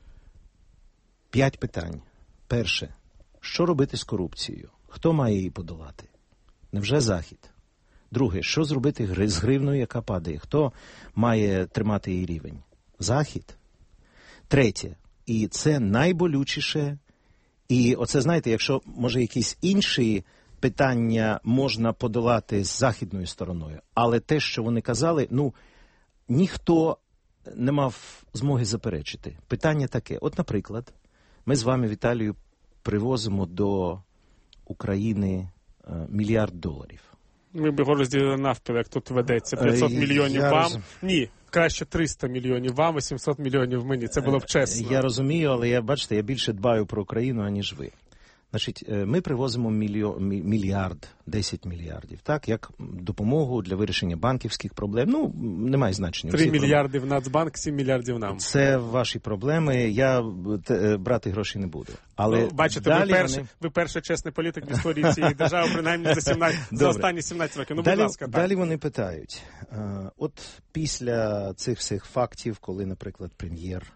П'ять питань. Перше. Що робити з корупцією? Хто має її подолати? Невже Захід? Друге. Що зробити з гривною, яка падає? Хто має тримати її рівень? Захід. Третє. І це найболючіше. І оце, знаєте, якщо, може, якісь інші питання можна подолати з західною стороною, але те, що вони казали, ну, ніхто не мав змоги заперечити. Питання таке. От, наприклад, ми з вами, Віталію, привозимо до України е, мільярд доларів. Ми б його розділили навпіл, як тут ведеться. п'ятсот мільйонів я вам. Роз... Ні, краще триста мільйонів вам, вісімсот мільйонів мені. Це було б чесно. Я розумію, але я, бачите, я більше дбаю про Україну, аніж ви. Значить, ми привозимо мільйо... мільярд, десять мільярдів, так, як допомогу для вирішення банківських проблем. Ну, немає значення. Три мільярди в Нацбанк, сім мільярдів нам. Це ваші проблеми, я те, брати гроші не буду. Але ну, бачите, далі ви перший, вони... ви перший чесний політик в історії цієї держави, принаймні за, сімнадцять, за останні сімнадцять років. Ну, далі, будь ласка. Так. Далі вони питають, от після цих всіх фактів, коли, наприклад, прем'єр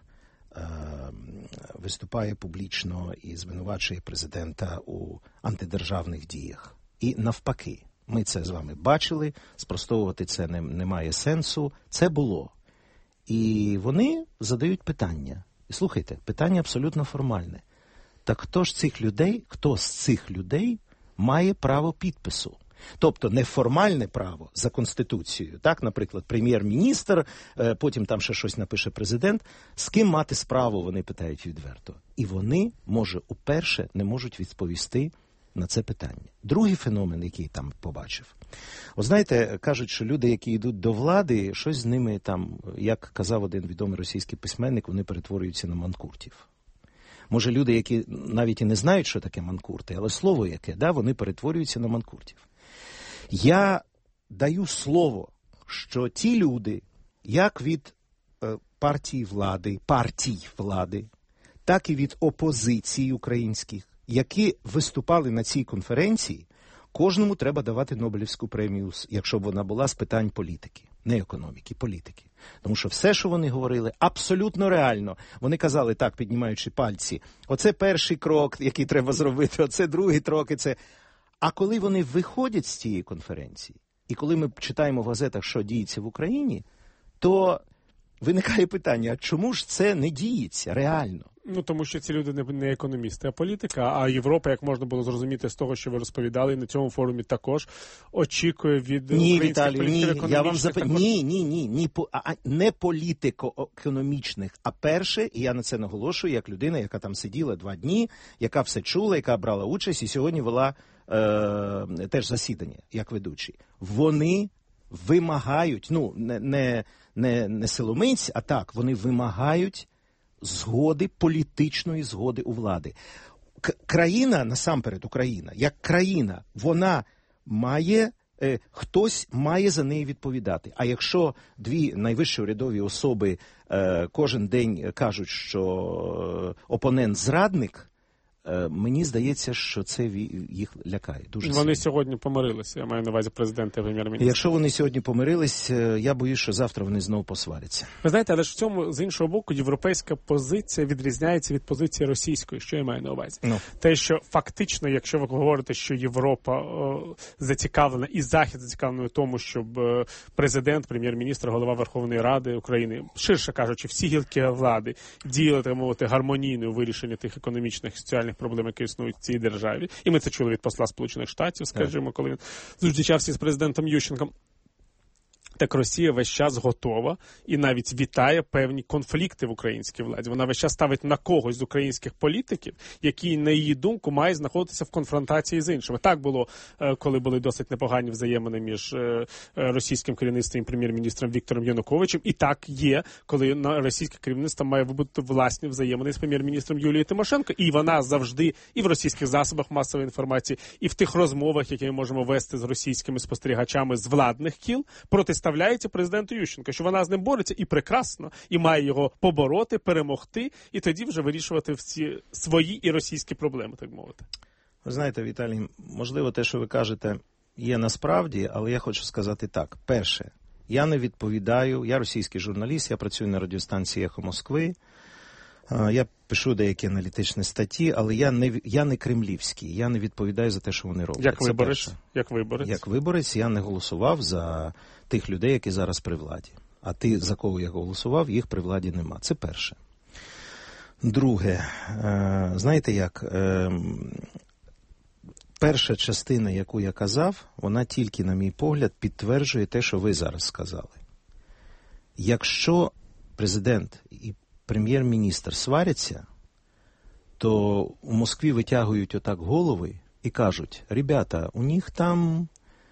виступає публічно і звинувачує президента у антидержавних діях. І навпаки, ми це з вами бачили, спростовувати це не, немає сенсу. Це було. І вони задають питання. І слухайте, питання абсолютно формальне. Так хто ж цих людей, хто з цих людей має право підпису? Тобто неформальне право за Конституцією, так, наприклад, прем'єр-міністр, потім там ще щось напише президент, з ким мати справу, вони питають відверто. І вони, може, уперше не можуть відповісти на це питання. Другий феномен, який я там побачив. От знаєте, кажуть, що люди, які йдуть до влади, щось з ними там, як казав один відомий російський письменник, вони перетворюються на манкуртів. Може, люди, які навіть і не знають, що таке манкурти, але слово яке, да, вони перетворюються на манкуртів. Я даю слово, що ті люди, як від е, партії влади, партій влади, так і від опозиції українських, які виступали на цій конференції, кожному треба давати Нобелівську премію, якщо б вона була з питань політики, не економіки, політики. Тому що все, що вони говорили, абсолютно реально. Вони казали, так, піднімаючи пальці, оце перший крок, який треба зробити, оце другий крок, і це... А коли вони виходять з цієї конференції, і коли ми читаємо в газетах, що діється в Україні, то виникає питання, а чому ж це не діється реально? Ну, тому що ці люди не, не економісти, а політика, а Європа, як можна було зрозуміти з того, що ви розповідали, на цьому форумі також очікує від ні, українських Віталію, політиків ні, я вам зап... також... Ні, ні, ні, ні, а, не політико-економічних, а перше, і я на це наголошую, як людина, яка там сиділа два дні, яка все чула, яка брала участь, і сьогодні вела е, теж засідання, як ведучий. Вони вимагають, ну, не, не, не, не силомиць, а так, вони вимагають згоди, політичної згоди у влади. К- країна, насамперед Україна, як країна, вона має, е, хтось має за неї відповідати. А якщо дві найвищі урядові особи е, кожен день кажуть, що е, опонент зрадник, мені здається, що це їх лякає. Дуже вони сильно. Сьогодні помирилися, я маю на увазі президента і прем'єр-міністра. Якщо вони сьогодні помирились, я боюсь, що завтра вони знову посваряться. Ви знаєте, але ж в цьому, з іншого боку, європейська позиція відрізняється від позиції російської. Що я маю на увазі? No. Те, що фактично, якщо ви говорите, що Європа о, зацікавлена, і Захід зацікавлений в тому, щоб о, президент, прем'єр-міністр, голова Верховної Ради України, ширше кажучи, всі гілки влади діяли, так мовити, гармонійно у вирішенні тих економічних і соціальних проблем, які існують в цій державі. І ми це чули від посла Сполучених Штатів, скажімо, коли він зустрічався з президентом Ющенком. так Росія весь час готова і навіть вітає певні конфлікти в українській владі. Вона весь час ставить на когось з українських політиків, які, на її думку, мають знаходитися в конфронтації з іншими. Так було, коли були досить непогані взаємини між російським керівництвом і прем'єр-міністром Віктором Януковичем. І так є, коли російське керівництво має вибудувати власні взаємини з прем'єр-міністром Юлією Тимошенко. І вона завжди і в російських засобах масової інформації, і в тих розмовах, які ми можемо вести з російськими спостерігачами з владних кіл, протиставляється президенту Ющенко, що вона з ним бореться і прекрасно, і має його побороти, перемогти, і тоді вже вирішувати всі свої і російські проблеми, так мовити. Ви знаєте, Віталій, можливо, те, що ви кажете, є насправді, але я хочу сказати так. Перше, я не відповідаю, я російський журналіст, я працюю на радіостанції «Ехо Москви», я пишу деякі аналітичні статті, але я не, я не кремлівський, я не відповідаю за те, що вони роблять. Як виборець? Як виборець? Як виборець я не голосував за тих людей, які зараз при владі. А ти, за кого я голосував, їх при владі нема. Це перше. Друге, е, знаєте як, е, перша частина, яку я казав, вона тільки, на мій погляд, підтверджує те, що ви зараз сказали. Якщо президент і прем'єр-міністр сваряться, то у Москві витягують отак голови і кажуть: ребята, у них там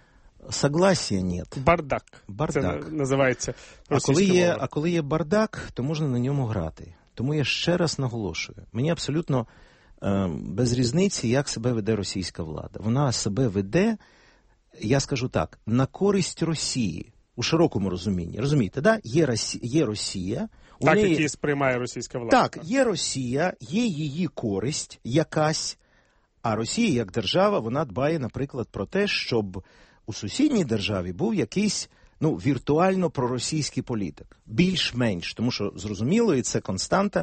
согласия нет. Бардак. Бардак. Це називається а коли є, мова. а коли є бардак, то можна на ньому грати. Тому я ще раз наголошую. Мені абсолютно е, без різниці, як себе веде російська влада. Вона себе веде, я скажу так, на користь Росії. У широкому розумінні. Розумієте, да? Є Росія, є Росія. Так, неї... які сприймає російська влада. Так, є Росія, є її користь якась, а Росія, як держава, вона дбає, наприклад, про те, щоб у сусідній державі був якийсь, ну, віртуально проросійський політик. Більш-менш, тому що, зрозуміло, і це константа,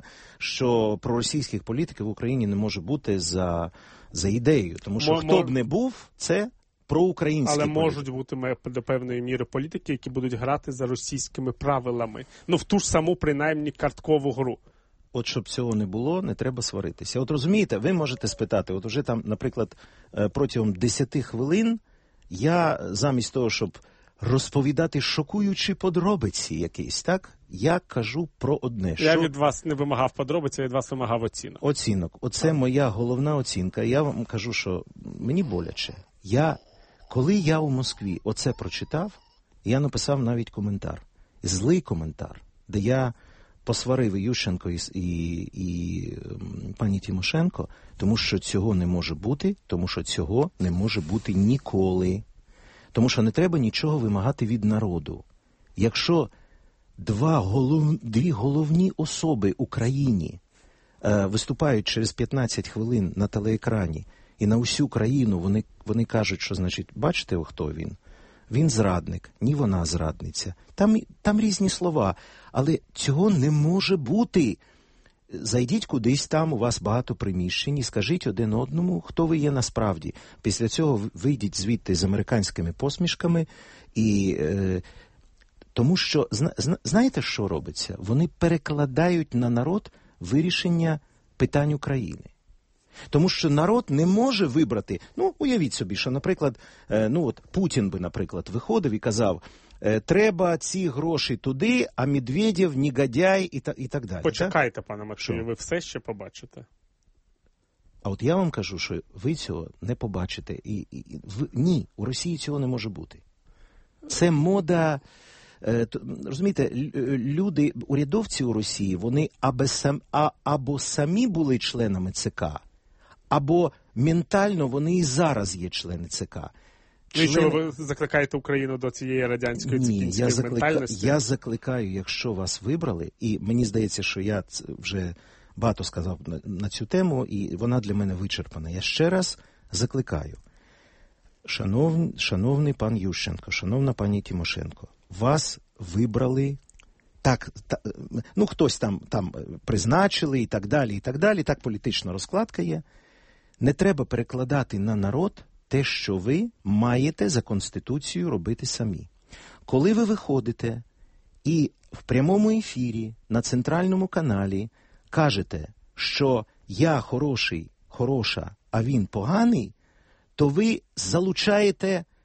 що проросійських політиків в Україні не може бути за, за ідеєю. Тому що Мо, хто мо... б не був, це проукраїнський Але політик. можуть бути до певної міри політики, які будуть грати за російськими правилами. Ну, в ту ж саму, принаймні, карткову гру. От щоб цього не було, не треба сваритися. От розумієте, ви можете спитати, от уже там, наприклад, протягом десяти хвилин я замість того, щоб розповідати шокуючі подробиці якісь, так? Я кажу про одне. Я що... від вас не вимагав подробиць, я від вас вимагав оцінок. Оцінок. Оце так. Моя головна оцінка. Я вам кажу, що мені боляче. Я, коли я у Москві оце прочитав, я написав навіть коментар. Злий коментар, де я посварив і Ющенко і, і, і пані Тимошенко, тому що цього не може бути, тому що цього не може бути ніколи. Тому що не треба нічого вимагати від народу. Якщо два голов... дві головні особи у країні е, виступають через п'ятнадцять хвилин на телеекрані, і на усю країну вони, вони кажуть, що, значить, бачите, хто він? Він зрадник, ні вона зрадниця. Там, там різні слова, але цього не може бути. Зайдіть кудись там, у вас багато приміщень, і скажіть один одному, хто ви є насправді. Після цього вийдіть звідти з американськими посмішками. І, е, тому що, зна, знаєте, що робиться? Вони перекладають на народ вирішення питань України. Тому що народ не може вибрати, ну, уявіть собі, що, наприклад, е, ну, от Путін би, наприклад, виходив і казав, треба ці гроші туди, а Медведєв, негодяй і, та, і так далі. Почекайте, так? пане Максимі, ви все ще побачите. А от я вам кажу, що ви цього не побачите. І, і, в, ні, у Росії цього не може бути. Це мода, е, то, розумієте, люди, урядовці у Росії, вони або, сам, а, або самі були членами ЦК, або ментально вони і зараз є члени ЦК. Члени... І що ви закликаєте Україну до цієї радянської цикінської Ні, ментальності? Я закликаю, якщо вас вибрали, і мені здається, що я вже багато сказав на, на цю тему, і вона для мене вичерпана. Я ще раз закликаю. Шанов, шановний пан Ющенко, шановна пані Тимошенко, вас вибрали, так, та, ну хтось там, там призначили і так далі, і так далі, так політична розкладка є. Не треба перекладати на народ те, що ви маєте за Конституцією робити самі. Коли ви виходите і в прямому ефірі на центральному каналі кажете, що я хороший, хороша, а він поганий, то ви залучаєте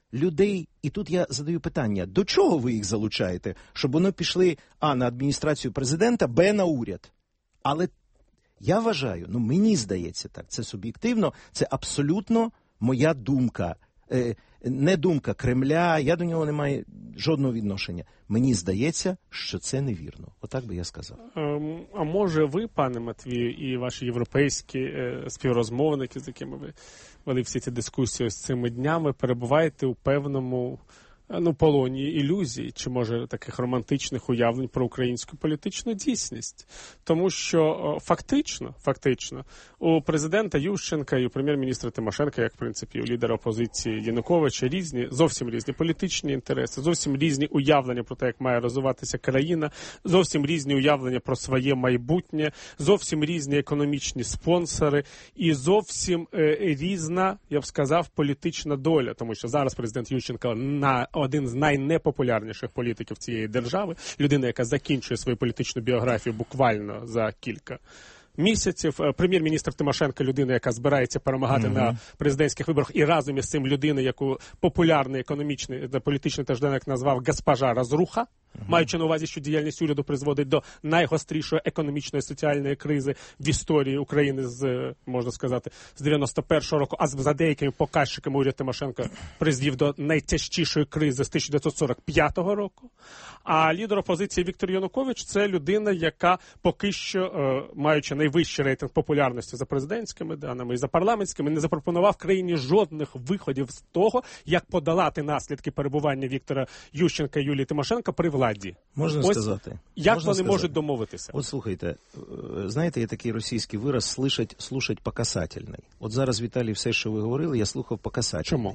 людей, і тут я задаю питання, до чого ви їх залучаєте? Щоб вони пішли, а, на адміністрацію президента, б, на уряд. Але я вважаю, ну мені здається так, це суб'єктивно, це абсолютно моя думка. Е, не думка Кремля, я до нього не маю жодного відношення. Мені здається, що це невірно. Отак би я сказав. Ем, а може ви, пане Матвію, і ваші європейські е, співрозмовники, з якими ви вели всі ці дискусії ось цими днями, перебуваєте у певному ну, полоні ілюзій, чи, може, таких романтичних уявлень про українську політичну дійсність. Тому що о, фактично, фактично, у президента Ющенка і у прем'єр-міністра Тимошенка, як, в принципі, у лідера опозиції Януковича, різні, зовсім різні політичні інтереси, зовсім різні уявлення про те, як має розвиватися країна, зовсім різні уявлення про своє майбутнє, зовсім різні економічні спонсори і зовсім е, різна, я б сказав, політична доля. Тому що зараз президент Ющенко на один з найнепопулярніших політиків цієї держави, людина, яка закінчує свою політичну біографію буквально за кілька місяців. Прем'єр-міністр Тимошенко – людина, яка збирається перемагати mm-hmm. на президентських виборах, і разом із цим людина, яку популярний економічний та політичний тижденник назвав «госпожа Розруха», mm-hmm. маючи на увазі, що діяльність уряду призводить до найгострішої економічної і соціальної кризи в історії України з, можна сказати, з дев'яносто першого року, а за деякими показчиками уряд Тимошенко призвів до найтяжчішої кризи з тисяча дев'ятсот сорок п'ятого року. А лідер опозиції Віктор Янукович – це людина, яка поки що, е, маючи найвищий рейтинг популярності за президентськими даними і за парламентськими, не запропонував країні жодних виходів з того, як подолати наслідки перебування Віктора Ющенка і Юлії Тимошенко при владі. Можна Ось сказати. Як Можна вони сказати. можуть домовитися? От слухайте, знаєте, є такий російський вираз «слушать, слушать по касательной». От зараз, Віталій, все, що ви говорили, я слухав по касательной. Чому?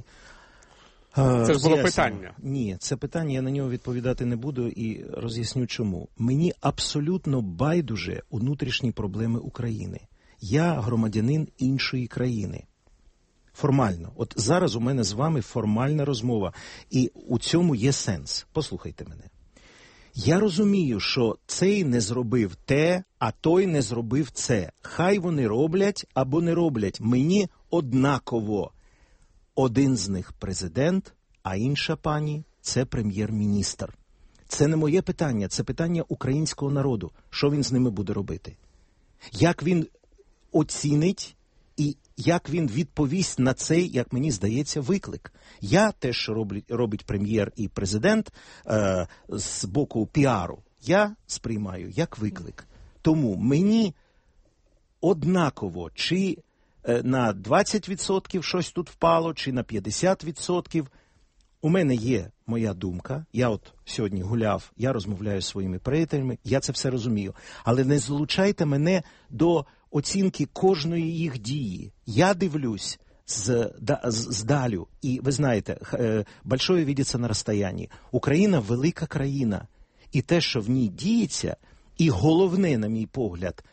Це ж було питання. Ні, це питання, я на нього відповідати не буду і роз'ясню чому. Мені абсолютно байдуже внутрішні проблеми України. Я громадянин іншої країни. Формально. От зараз у мене з вами формальна розмова. І у цьому є сенс. Послухайте мене. Я розумію, що цей не зробив те, а той не зробив це. Хай вони роблять або не роблять. Мені однаково. Один з них президент, а інша пані – це прем'єр-міністр. Це не моє питання, це питання українського народу. Що він з ними буде робити? Як він оцінить і як він відповість на цей, як мені здається, виклик? Я те, що робить, робить прем'єр і президент е, з боку піару, я сприймаю як виклик. Тому мені однаково, чи на двадцять відсотків щось тут впало, чи на п'ятдесят відсотків. У мене є моя думка. Я от сьогодні гуляв, я розмовляю з своїми приятелями, я це все розумію. Але не залучайте мене до оцінки кожної їх дії. Я дивлюсь з, да, з, здалю. І ви знаєте, большое видиться на розстоянні. Україна – велика країна. І те, що в ній діється, і головне, на мій погляд,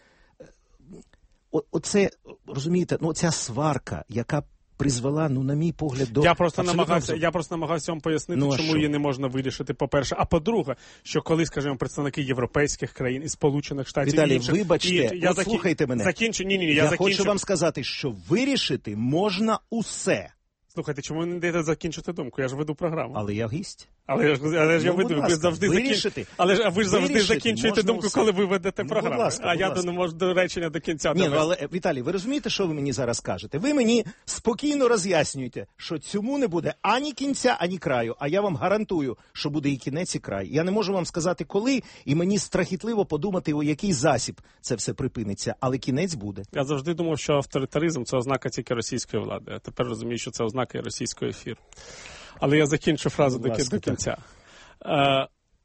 О, оце, розумієте, ну ця сварка, яка призвела, ну на мій погляд, до... Я просто намагався, я просто намагався вам пояснити, ну, чому що? її не можна вирішити, по-перше. А по-друге, що коли, скажімо, представники європейських країн і Сполучених Штатів... Віталій, інших, вибачте, і, я от закі... слухайте мене. Закінчу, ні, ні, ні, я, я, я закінчу... хочу вам сказати, що вирішити можна усе. Слухайте, чому ви не даєте закінчити думку? Я ж веду програму. Але я гість. Але, але ж ну, я веду, ви завжди закінчуєте. Але ж ви ж завжди закінчуєте думку, усе. Коли ви ведете ну, програму. Ласка, а я не можу до речення до кінця. Ні, ну, але, Віталій, ви розумієте, що ви мені зараз кажете? Ви мені спокійно роз'яснюєте, що цьому не буде ані кінця, ані краю. А я вам гарантую, що буде і кінець, і край. Я не можу вам сказати, коли, і мені страхітливо подумати, у який засіб це все припиниться. Але кінець буде. Я завжди думав, що авторитаризм – це ознака тільки російської влади. А тепер розумію, що це ознака і російської ефіру. Але я закінчу фразу до, ласка, до кінця. Е,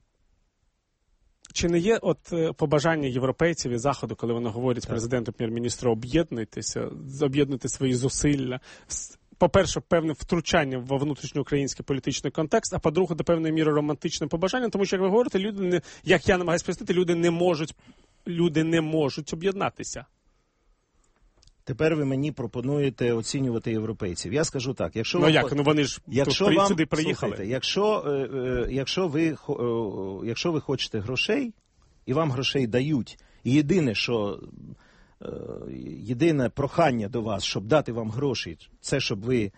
чи не є от побажання європейців і Заходу, коли вони говорять так. президенту, прем'єр-міністру, об'єднуйтеся, об'єднуйте свої зусилля, по-перше, певним втручанням во внутрішньоукраїнський політичний контекст, а по-друге, до певної міри романтичним побажанням, тому що, як ви говорите, люди, не, як я намагаюся пояснити, люди не можуть, люди не можуть об'єднатися. Тепер ви мені пропонуєте оцінювати європейців. Я скажу так, якщо ну вам, як, ну вони ж якщо тут вам, сюди приїхали. Слухайте, якщо, е, е, якщо, ви, е, якщо ви хочете грошей, і вам грошей дають, і єдине, що е, єдине прохання до вас, щоб дати вам гроші, це щоб ви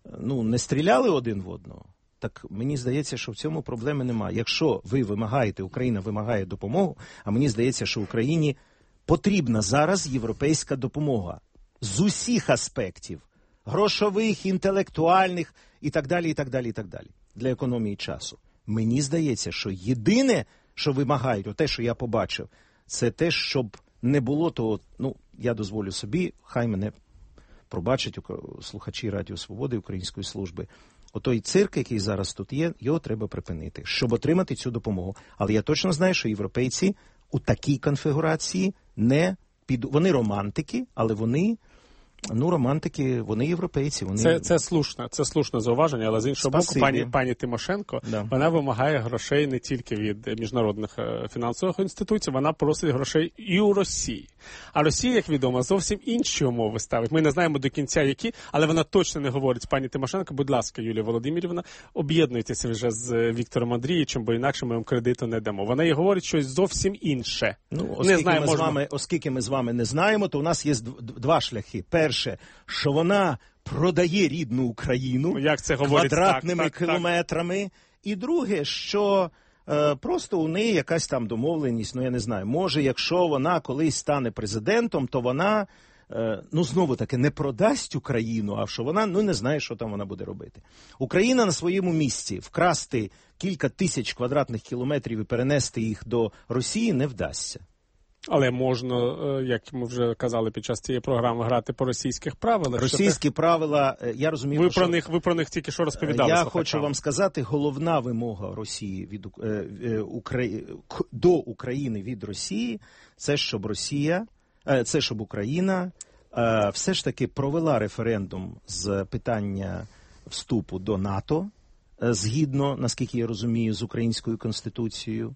ну, не стріляли один в одного, так мені здається, що в цьому проблеми немає. Якщо ви вимагаєте, Україна вимагає допомогу, а мені здається, що Україні потрібна зараз європейська допомога з усіх аспектів, грошових, інтелектуальних і так далі, і так далі, і так далі, для економії часу. Мені здається, що єдине, що вимагають, те, що я побачив, це те, щоб не було того, ну, я дозволю собі, хай мене пробачать слухачі Радіо Свободи Української служби. Отой цирк, який зараз тут є, його треба припинити, щоб отримати цю допомогу. Але я точно знаю, що європейці у такій конфігурації не підуть. Вони романтики, але вони, ну, романтики, вони європейці. Вони... Це, це слушне, це слушне зауваження, але з іншого Спасибі. боку, пані, пані Тимошенко, да. вона вимагає грошей не тільки від міжнародних фінансових інституцій, вона просить грошей і у Росії. А Росія, як відомо, зовсім інші умови ставить. Ми не знаємо до кінця які, але вона точно не говорить, пані Тимошенко, будь ласка, Юлія Володимирівна, об'єднуйтеся вже з Віктором Андрійовичем, бо інакше ми вам кредиту не дамо. Вона їй говорить щось зовсім інше. Ну, оскільки, не знаю, ми можна... з вами, оскільки ми з вами не знаємо, то у нас є два шляхи. Перше, що вона продає рідну Україну як це говорить? квадратними так, так, кілометрами. Так. І друге, що е, просто у неї якась там домовленість, ну я не знаю, може, якщо вона колись стане президентом, то вона, е, ну знову таки, не продасть Україну, а що вона, ну не знає, що там вона буде робити. Україна на своєму місці вкрасти кілька тисяч квадратних кілометрів і перенести їх до Росії не вдасться. Але можна, як ми вже казали під час цієї програми, грати по російських правилах. Російські ти... правила, я розумію... Ви, що... про них, ви про них тільки що розповідали. Я слухачам. хочу вам сказати, головна вимога Росії від, е, е, Укра... до України від Росії, це щоб Росія, е, це щоб Україна е, все ж таки провела референдум з питання вступу до НАТО, е, згідно, наскільки я розумію, з українською конституцією.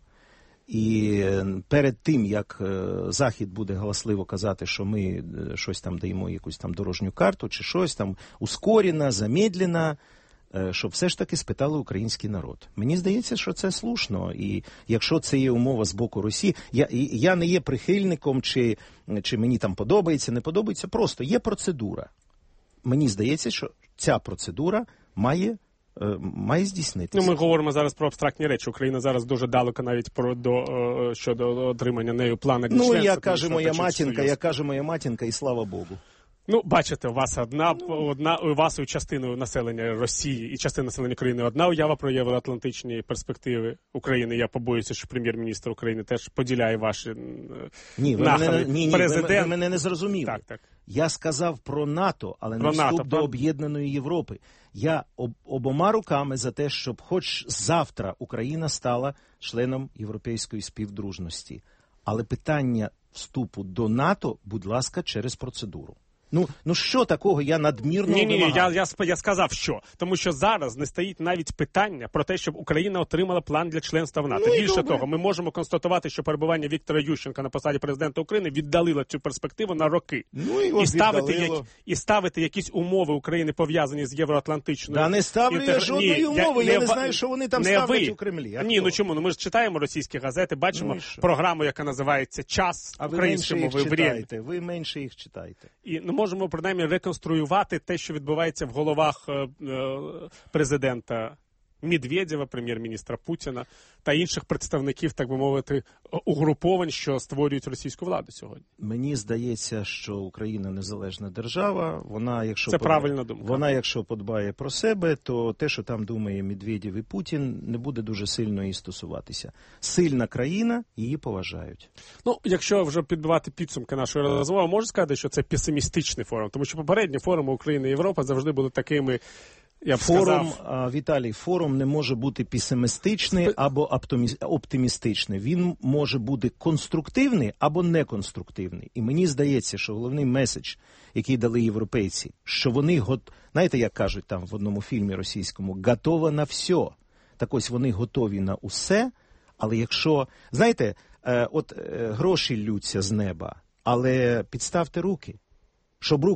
І перед тим, як Захід буде галасливо казати, що ми щось там даємо, якусь там дорожню карту, чи щось там ускорена, замедлена, щоб все ж таки спитали український народ. Мені здається, що це слушно. І якщо це є умова з боку Росії, я, я не є прихильником, чи, чи мені там подобається, не подобається, просто є процедура. Мені здається, що ця процедура має має здійснитися. Ну, ми говоримо зараз про абстрактні речі. Україна зараз дуже далеко навіть про до щодо отримання нею плану для ну, членства. Ну, я каже моя матінка, я каже моя матінка, і слава Богу. Ну, бачите, у вас одна, ну, одна у вас у частину населення Росії і частина населення України одна уява про євроатлантичні перспективи України. Я побоюся, що прем'єр-міністр України теж поділяє ваші ні, ви нахили. Мене, ні, ні, Президент... ви, ви мене не зрозуміли. Так, так. Я сказав про НАТО, але про не вступ НАТО, до про... Об'єднаної Європи. Я об, обома руками за те, щоб хоч завтра Україна стала членом Європейської співдружності. Але питання вступу до НАТО, будь ласка, через процедуру. Ну, ну що такого я надмірно Ні, ні, ні, я, я, я, я сказав, що. Тому що зараз не стоїть навіть питання про те, щоб Україна отримала план для членства в НАТО. Ну, більше добре. того, ми можемо констатувати, що перебування Віктора Ющенка на посаді президента України віддалило цю перспективу на роки. Ну, його і, ставити, як, і ставити якісь умови України, пов'язані з євроатлантичною... Да не ставлю інтер... я жодної умови, я, я не, не знаю, що вони там ставлять ви. у Кремлі. А ні, хто? ну чому? Ну ми ж читаємо російські газети, бачимо ну, програму, яка називається «Час» а українською мовою. Ви читаєте, ви менше їх читаєте. І ну, можемо, принаймні, реконструювати те, що відбувається в головах е, е, президента Медведєва, прем'єр-міністра Путіна та інших представників, так би мовити, угруповань, що створюють російську владу сьогодні. Мені здається, що Україна незалежна держава. Вона, якщо Це под... правильна думка. Вона, якщо подбає про себе, то те, що там думає Медведєв і Путін, не буде дуже сильно її стосуватися. Сильна країна, її поважають. Ну, якщо вже підбивати підсумки нашої розмови, можу сказати, що це песимістичний форум, тому що попередні форуми України і Європи завжди були такими. Я б форум, сказав... Віталій, форум не може бути песимістичний або оптимістичний. Він може бути конструктивний або неконструктивний. І мені здається, що головний меседж, який дали європейці, що вони, знаєте, як кажуть там в одному фільмі російському, готова на все. Так ось вони готові на усе, але якщо, знаєте, от гроші ллються з неба, але підставте руки. Щоб руки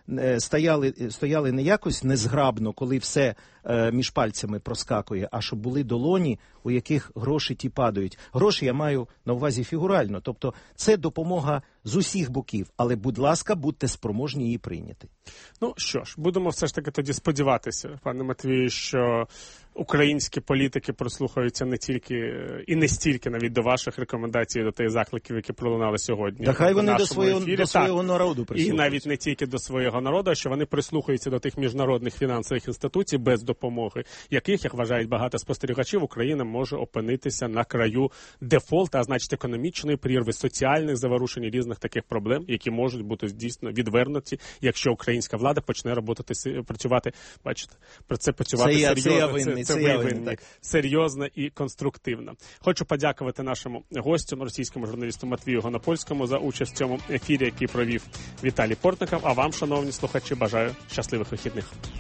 стояли, стояли не якось незграбно, коли все е, між пальцями проскакує, а щоб були долоні, у яких гроші ті падають. Гроші я маю на увазі фігурально. Тобто це допомога з усіх боків. Але, будь ласка, будьте спроможні її прийняти. Ну що ж, будемо все ж таки тоді сподіватися, пане Матвію, що українські політики прослухаються не тільки і не стільки навіть до ваших рекомендацій, до тих закликів, які пролунали сьогодні. Та хай вони до свого, до свого народу прислухаються. І навіть не тільки до свого народу, а що вони прислухаються до тих міжнародних фінансових інституцій, без допомоги яких, як вважають багато спостерігачів, Україна може опинитися на краю дефолту, а значить економічної прірви, соціальних заворушень і різних таких проблем, які можуть бути дійсно відвернуті, якщо українська влада почне роботи, працювати, бачите, про це працювати це серйозно. Я, це я винний, це, це, це ви винні, серйозно і конструктивно. Хочу подякувати нашому гостю, російському журналісту Матвію Гонопольському, за участь в цьому ефірі, який провів Віталій Портников. А вам, шановні слухачі, бажаю щасливих вихідних.